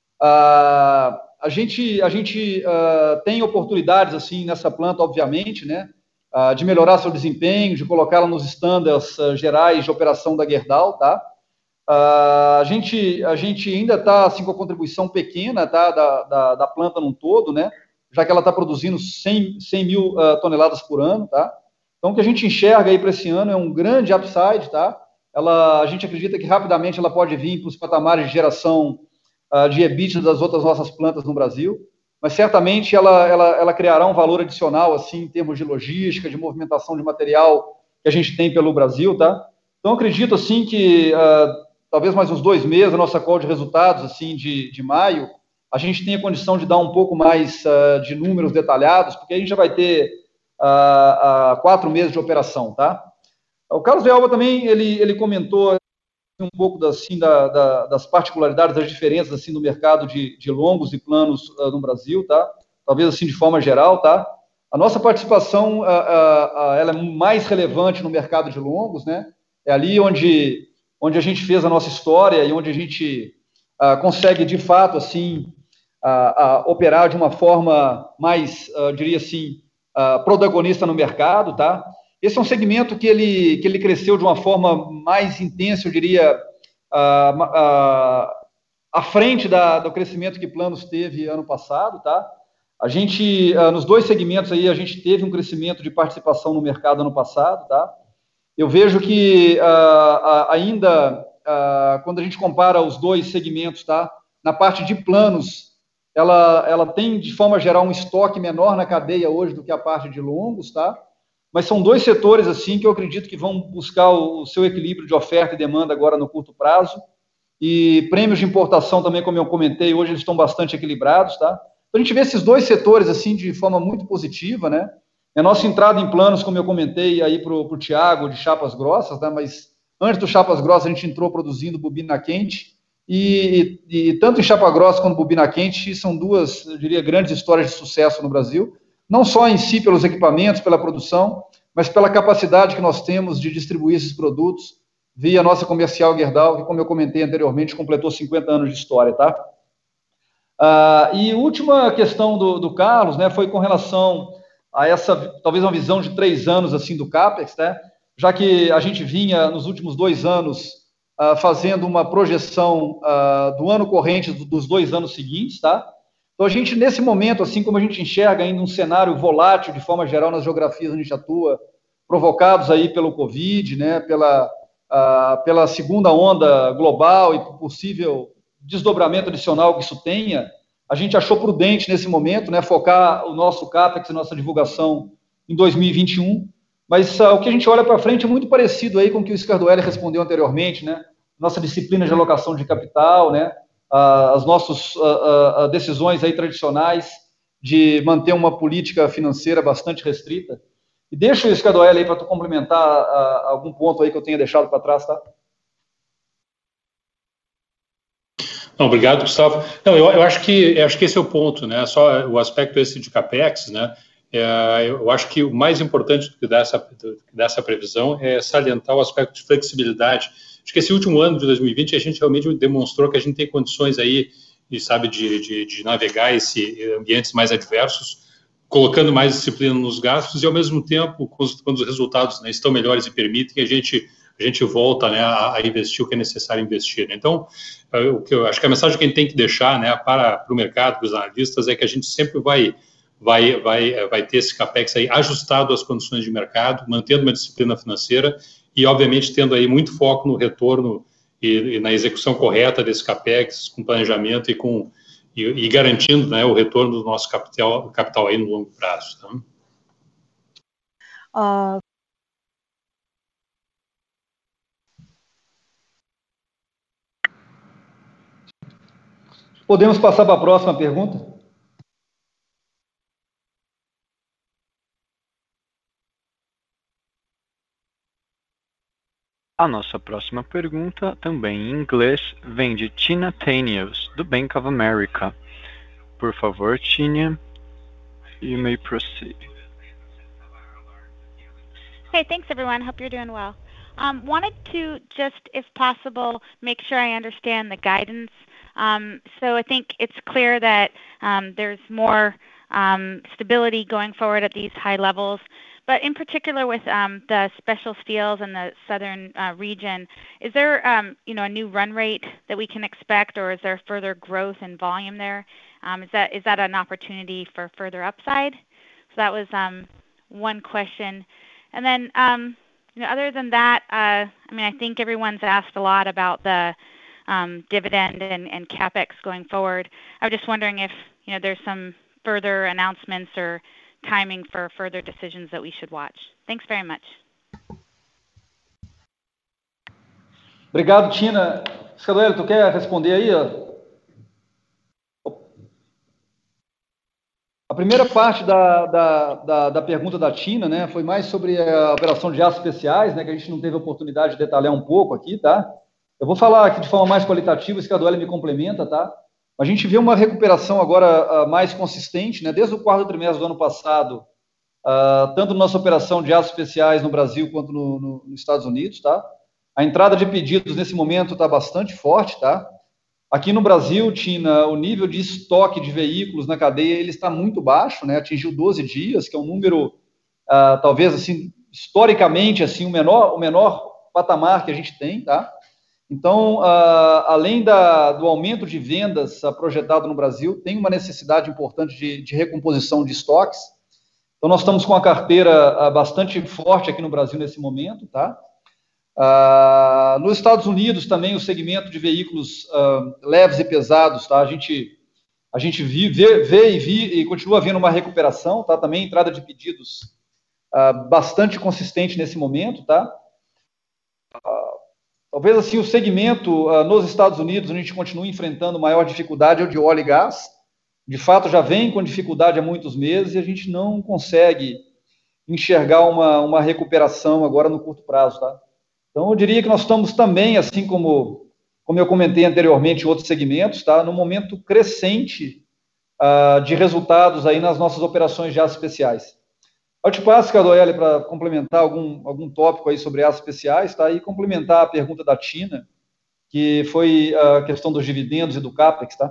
A gente tem oportunidades, assim, nessa planta, obviamente, né? De melhorar seu desempenho, de colocá-la nos estándares gerais de operação da Gerdau, tá? A gente ainda está assim, com a contribuição pequena, tá, da planta num todo, né, já que ela está produzindo 100 mil toneladas por ano. Tá? Então, o que a gente enxerga aí para esse ano é um grande upside. Tá? A gente acredita que rapidamente ela pode vir para os patamares de geração de EBITDA das outras nossas plantas no Brasil, mas certamente ela criará um valor adicional assim, em termos de logística, de movimentação de material que a gente tem pelo Brasil. Tá? Então, acredito assim, que talvez mais uns 2 meses, a nossa call de resultados, assim, de maio, a gente tenha condição de dar um pouco mais de números detalhados, porque a gente já vai ter 4 meses de operação, tá? O Carlos de Alba também, ele comentou um pouco das particularidades, das diferenças, assim, do mercado de longos e planos no Brasil, tá? Talvez, assim, de forma geral, tá? A nossa participação, ela é mais relevante no mercado de longos, né? É ali onde a gente fez a nossa história e onde a gente consegue, de fato, assim, operar de uma forma mais, diria assim, protagonista no mercado, tá? Esse é um segmento que ele cresceu de uma forma mais intensa, eu diria, à frente do crescimento que Planos teve ano passado, tá? A gente, nos 2 segmentos aí, a gente teve um crescimento de participação no mercado ano passado, tá? Eu vejo que ainda, quando a gente compara os 2 segmentos, tá? Na parte de planos, ela tem, de forma geral, um estoque menor na cadeia hoje do que a parte de longos, tá? Mas são 2 setores, assim, que eu acredito que vão buscar o seu equilíbrio de oferta e demanda agora no curto prazo. E prêmios de importação também, como eu comentei, hoje eles estão bastante equilibrados, tá? Então, a gente vê esses 2 setores, assim, de forma muito positiva, né? A nossa entrada em planos, como eu comentei aí para o Thiago, de chapas grossas, né? Mas antes do chapas grossas a gente entrou produzindo bobina quente e tanto em chapa grossa quanto bobina quente são 2, eu diria, grandes histórias de sucesso no Brasil, não só em si pelos equipamentos, pela produção, mas pela capacidade que nós temos de distribuir esses produtos via a nossa comercial Gerdau, que, como eu comentei anteriormente, completou 50 anos de história, tá? E a última questão do Carlos, né, foi com relação a essa, talvez uma visão de 3 anos, assim, do CAPEX, né? Já que a gente vinha, nos últimos 2 anos, fazendo uma projeção do ano corrente dos 2 anos seguintes, tá? Então, a gente, nesse momento, assim como a gente enxerga ainda um cenário volátil, de forma geral, nas geografias onde a gente atua, provocados aí pelo Covid, né, pela segunda onda global e possível desdobramento adicional que isso tenha, a gente achou prudente, nesse momento, né, focar o nosso CAPEX e nossa divulgação em 2021, mas o que a gente olha para frente é muito parecido aí com o que o Scardoelli respondeu anteriormente, né, nossa disciplina de alocação de capital, né, as nossas decisões aí tradicionais de manter uma política financeira bastante restrita. E deixa o Scardoelli aí para tu complementar algum ponto aí que eu tenha deixado para trás, tá? Não, obrigado, Gustavo. Não, eu acho que esse é o ponto, né? Só o aspecto esse de CAPEX, né? Eu acho que o mais importante dessa previsão é salientar o aspecto de flexibilidade. Acho que esse último ano de 2020 a gente realmente demonstrou que a gente tem condições aí, sabe, de navegar esses ambientes mais adversos, colocando mais disciplina nos gastos e, ao mesmo tempo, quando os resultados, né, estão melhores e permitem, a gente volta, né, a investir o que é necessário investir. Né? Então, eu acho que a mensagem que a gente tem que deixar, né, para o mercado, para os analistas, é que a gente sempre vai ter esse CAPEX aí ajustado às condições de mercado, mantendo uma disciplina financeira e, obviamente, tendo aí muito foco no retorno e na execução correta desse CAPEX, com planejamento e garantindo, né, o retorno do nosso capital aí no longo prazo. Tá? Podemos passar para a próxima pergunta? A nossa próxima pergunta, também em inglês, vem de Tina Tanius, do Bank of America. Por favor, Tina, you may proceed. Hey, thanks everyone. Hope you're doing well. Wanted to just, if possible, make sure I understand the guidance. So I think it's clear that there's more stability going forward at these high levels. But in particular with the special steels in the southern region, is there a new run rate that we can expect, or is there further growth in volume there? Is that an opportunity for further upside? So that was one question. And then other than that, I think everyone's asked a lot about the dividend and CAPEX going forward. I was just wondering if there's some further announcements or timing for further decisions that we should watch. Thanks very much. Obrigado, Tina. Scardoelli, tu quer responder aí? A primeira parte da pergunta da Tina, né, foi mais sobre a operação de aços especiais, né, que a gente não teve a oportunidade de detalhar um pouco aqui, tá? Eu vou falar aqui de forma mais qualitativa, o Scardoelli me complementa, tá? A gente vê uma recuperação agora mais consistente, né? Desde o quarto trimestre do ano passado, tanto na nossa operação de aços especiais no Brasil quanto nos Estados Unidos, tá? A entrada de pedidos nesse momento está bastante forte, tá? Aqui no Brasil, Tina, o nível de estoque de veículos na cadeia ele está muito baixo, né? Atingiu 12 dias, que é um número, talvez, assim, historicamente, assim, o menor patamar que a gente tem, tá? Então, além do aumento de vendas projetado no Brasil, tem uma necessidade importante de recomposição de estoques. Então, nós estamos com a carteira bastante forte aqui no Brasil nesse momento, tá? Nos Estados Unidos também o segmento de veículos leves e pesados, tá? A gente vê e continua vendo uma recuperação, tá? Também entrada de pedidos bastante consistente nesse momento, tá? Talvez assim o segmento nos Estados Unidos a gente continue enfrentando maior dificuldade é o de óleo e gás. De fato já vem com dificuldade há muitos meses e a gente não consegue enxergar uma recuperação agora no curto prazo, tá? Então eu diria que nós estamos também, assim como eu comentei anteriormente em outros segmentos, tá? No momento crescente de resultados aí nas nossas operações de aços especiais. Eu te passo, Scardoelli, para complementar algum tópico aí sobre aços especiais, tá? E complementar a pergunta da Tina, que foi a questão dos dividendos e do CAPEX, tá?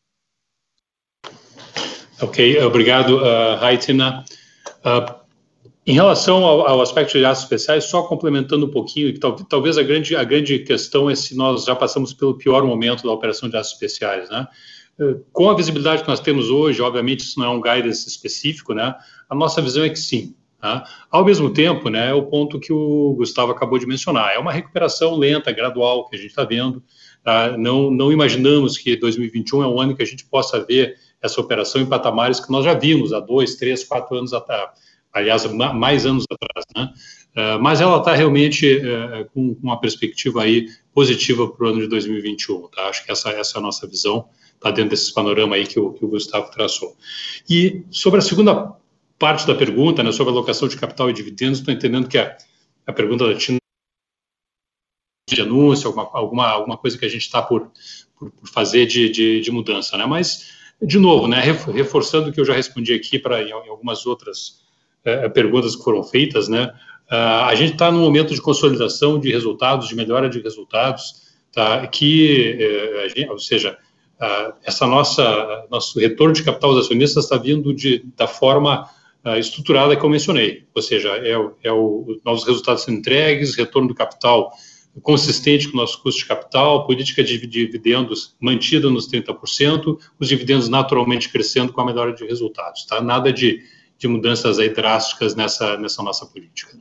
Ok, obrigado, Tina. Em relação ao aspecto de aços especiais, só complementando um pouquinho, que talvez a grande questão é se nós já passamos pelo pior momento da operação de aços especiais, né? Com a visibilidade que nós temos hoje, obviamente isso não é um guidance específico, né? A nossa visão é que sim. Tá? Ao mesmo tempo, né, é o ponto que o Gustavo acabou de mencionar, é uma recuperação lenta, gradual que a gente está vendo. Tá? Não imaginamos que 2021 é um ano que a gente possa ver essa operação em patamares que nós já vimos há 2, 3, 4 anos atrás, aliás, mais anos atrás, né? Mas ela está realmente com uma perspectiva aí positiva para o ano de 2021, tá? Acho que essa é a nossa visão, está dentro desses panorama aí que o Gustavo traçou. E sobre a segunda parte da pergunta, né, sobre alocação de capital e dividendos, estou entendendo que a pergunta da Tina de anúncio, alguma coisa que a gente está por fazer de mudança, né? Mas, de novo, né, reforçando o que eu já respondi aqui em algumas outras perguntas que foram feitas, né? A gente está num momento de consolidação de resultados, de melhora de resultados, tá? Ou seja, nosso retorno de capital aos acionistas está vindo da forma estruturada que eu mencionei, ou seja, novos resultados sendo entregues, retorno do capital consistente com o nosso custo de capital, política de dividendos mantida nos 30%, os dividendos naturalmente crescendo com a melhora de resultados, tá? Nada de mudanças aí drásticas nessa nossa política.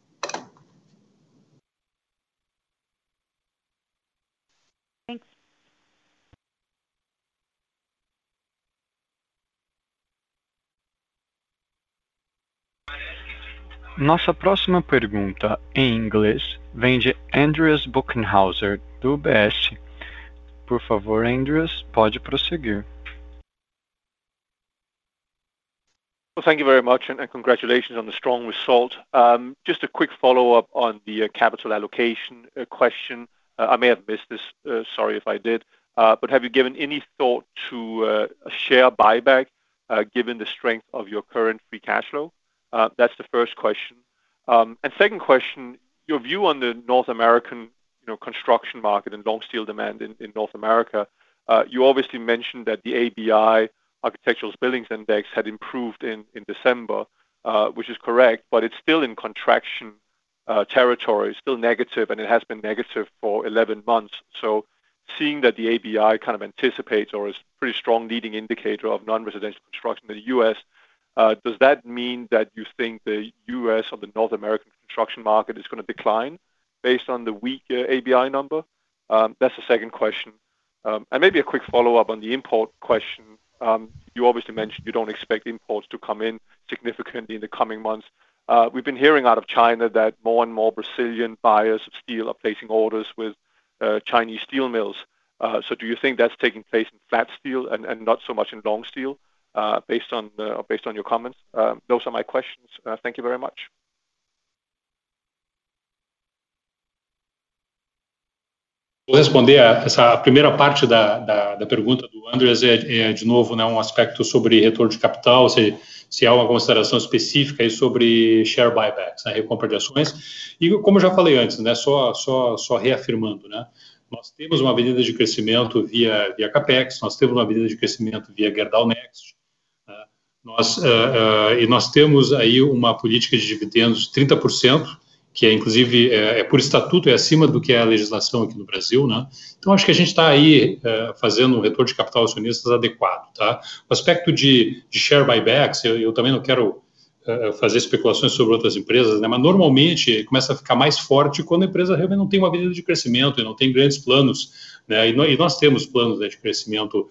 Nossa próxima pergunta, em inglês, vem de Andreas Buchenhauser, do UBS. Por favor, Andreas, pode prosseguir. Well, thank you very much, and congratulations on the strong result. Just a quick follow-up on the capital allocation question. I may have missed this, sorry if I did, but have you given any thought to a share buyback given the strength of your current free cash flow? That's the first question. And second question, your view on the North American construction market and long steel demand in North America. You obviously mentioned that the ABI, Architectural Billings Index, had improved in December, which is correct, but it's still in contraction territory, still negative, and it has been negative for 11 months. So seeing that the ABI kind of anticipates or is a pretty strong leading indicator of non-residential construction in the U.S., does that mean that you think the U.S. or the North American construction market is going to decline based on the weak ABI number? That's the second question. And maybe a quick follow-up on the import question. You obviously mentioned you don't expect imports to come in significantly in the coming months. We've been hearing out of China that more and more Brazilian buyers of steel are placing orders with Chinese steel mills. So do you think that's taking place in flat steel and not so much in long steel? Based on your comments. Those are my questions. Thank you very much. Vou responder essa primeira parte da pergunta do Andreas, de novo, né, um aspecto sobre retorno de capital, se há uma consideração específica aí sobre share buybacks, né, recompra de ações. E como eu já falei antes, né, só reafirmando, né, nós temos uma avenida de crescimento via Capex, nós temos uma avenida de crescimento via Gerdau Next, e nós temos aí uma política de dividendos 30%, que é, inclusive, por estatuto, é acima do que é a legislação aqui no Brasil, né? Então, acho que a gente está aí fazendo um retorno de capital acionistas adequado, tá? O aspecto de share buybacks, eu também não quero fazer especulações sobre outras empresas, né? Mas, normalmente, começa a ficar mais forte quando a empresa realmente não tem uma avenida de crescimento e não tem grandes planos, né? E nós temos planos, né, de crescimento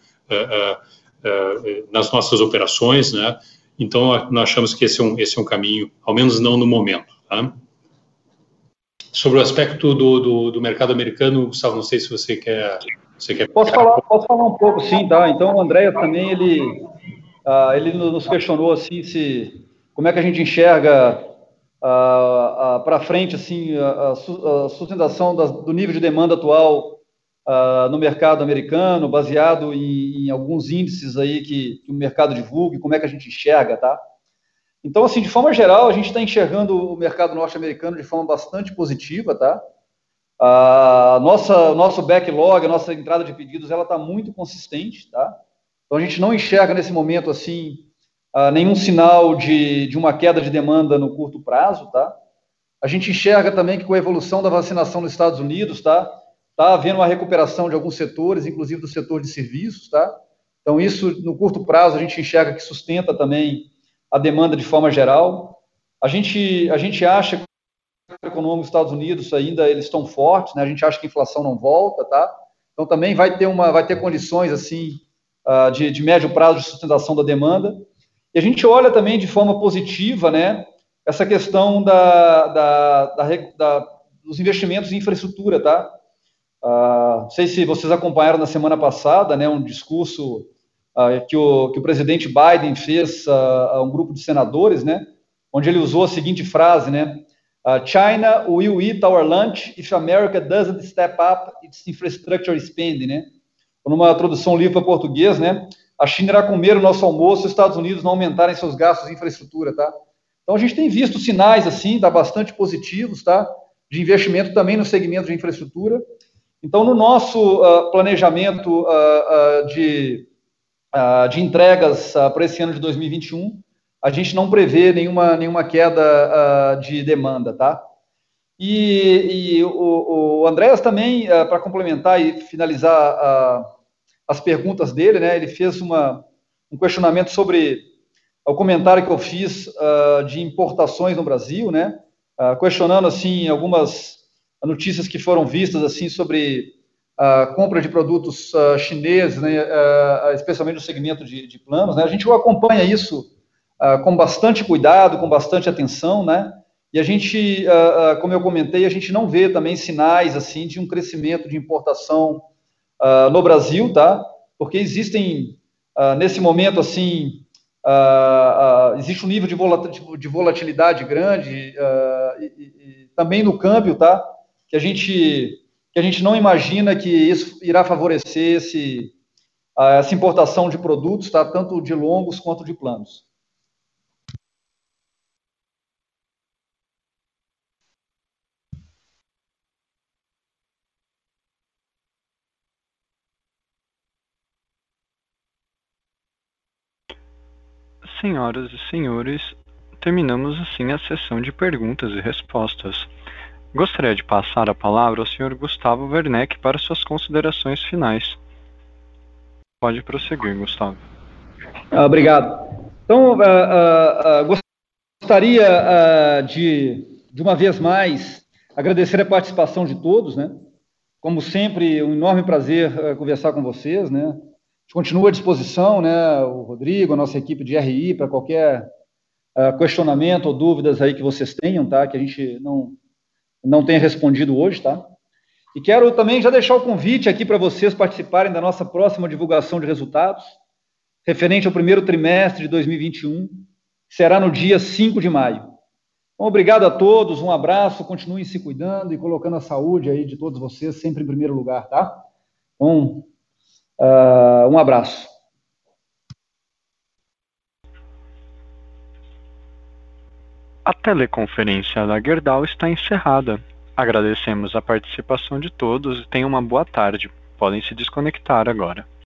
nas nossas operações, né? Então, nós achamos que esse é um caminho, ao menos não no momento, tá? Sobre o aspecto do mercado americano, Gustavo, não sei se você quer... Posso falar um pouco, sim, tá? Então, o André também, ele nos questionou, assim, como é que a gente enxerga para frente, assim, a sustentação do nível de demanda atual no mercado americano, baseado em alguns índices aí que o mercado divulga, e como é que a gente enxerga, tá? Então, assim, de forma geral, a gente está enxergando o mercado norte-americano de forma bastante positiva, tá? Nosso backlog, a nossa entrada de pedidos, ela está muito consistente, tá? Então, a gente não enxerga nesse momento, assim, nenhum sinal de uma queda de demanda no curto prazo, tá? A gente enxerga também que com a evolução da vacinação nos Estados Unidos, tá havendo uma recuperação de alguns setores, inclusive do setor de serviços, tá? Então, isso, no curto prazo, a gente enxerga que sustenta também a demanda de forma geral. A gente acha que o econômico dos Estados Unidos ainda eles estão fortes, né? A gente acha que a inflação não volta, tá? Então, também vai ter condições, assim, de médio prazo de sustentação da demanda. E a gente olha também de forma positiva, né, essa questão dos investimentos em infraestrutura, tá? Não sei se vocês acompanharam na semana passada, né, um discurso que o presidente Biden fez a um grupo de senadores, né, onde ele usou a seguinte frase, né, China will eat our lunch if America doesn't step up its infrastructure spending, né? Numa tradução livre para português, né, a China irá comer o nosso almoço se os Estados Unidos não aumentarem seus gastos em infraestrutura, tá? Então, a gente tem visto sinais, assim, bastante positivos, tá? De investimento também no segmento de infraestrutura. Então, no nosso planejamento de entregas para esse ano de 2021, a gente não prevê nenhuma queda de demanda, tá? E o Andreas também, para complementar e finalizar as perguntas dele, né, ele fez um questionamento sobre o comentário que eu fiz de importações no Brasil, né, questionando, assim, algumas notícias que foram vistas, assim, sobre a compra de produtos chineses, né, especialmente no segmento de planos, né. A gente acompanha isso com bastante cuidado, com bastante atenção, né, e a gente, como eu comentei, a gente não vê também sinais, assim, de um crescimento de importação no Brasil, tá? Porque existem, nesse momento, assim, existe um nível de volatilidade grande e também no câmbio, tá? Que a gente não imagina que isso irá favorecer essa importação de produtos, tá? Tanto de longos quanto de planos. Senhoras e senhores, terminamos assim a sessão de perguntas e respostas. Gostaria de passar a palavra ao Sr. Gustavo Werneck para suas considerações finais. Pode prosseguir, Gustavo. Obrigado. Então, gostaria de uma vez mais, agradecer a participação de todos, né? Como sempre, um enorme prazer conversar com vocês, né? A gente continua à disposição, né, o Rodrigo, a nossa equipe de RI, para qualquer questionamento ou dúvidas aí que vocês tenham, tá? Que a gente não tenha respondido hoje, tá? E quero também já deixar o convite aqui para vocês participarem da nossa próxima divulgação de resultados, referente ao primeiro trimestre de 2021, que será no dia 5 de maio. Bom, obrigado a todos, um abraço, continuem se cuidando e colocando a saúde aí de todos vocês sempre em primeiro lugar, tá? Então, um abraço. A teleconferência da Gerdau está encerrada. Agradecemos a participação de todos e tenham uma boa tarde. Podem se desconectar agora.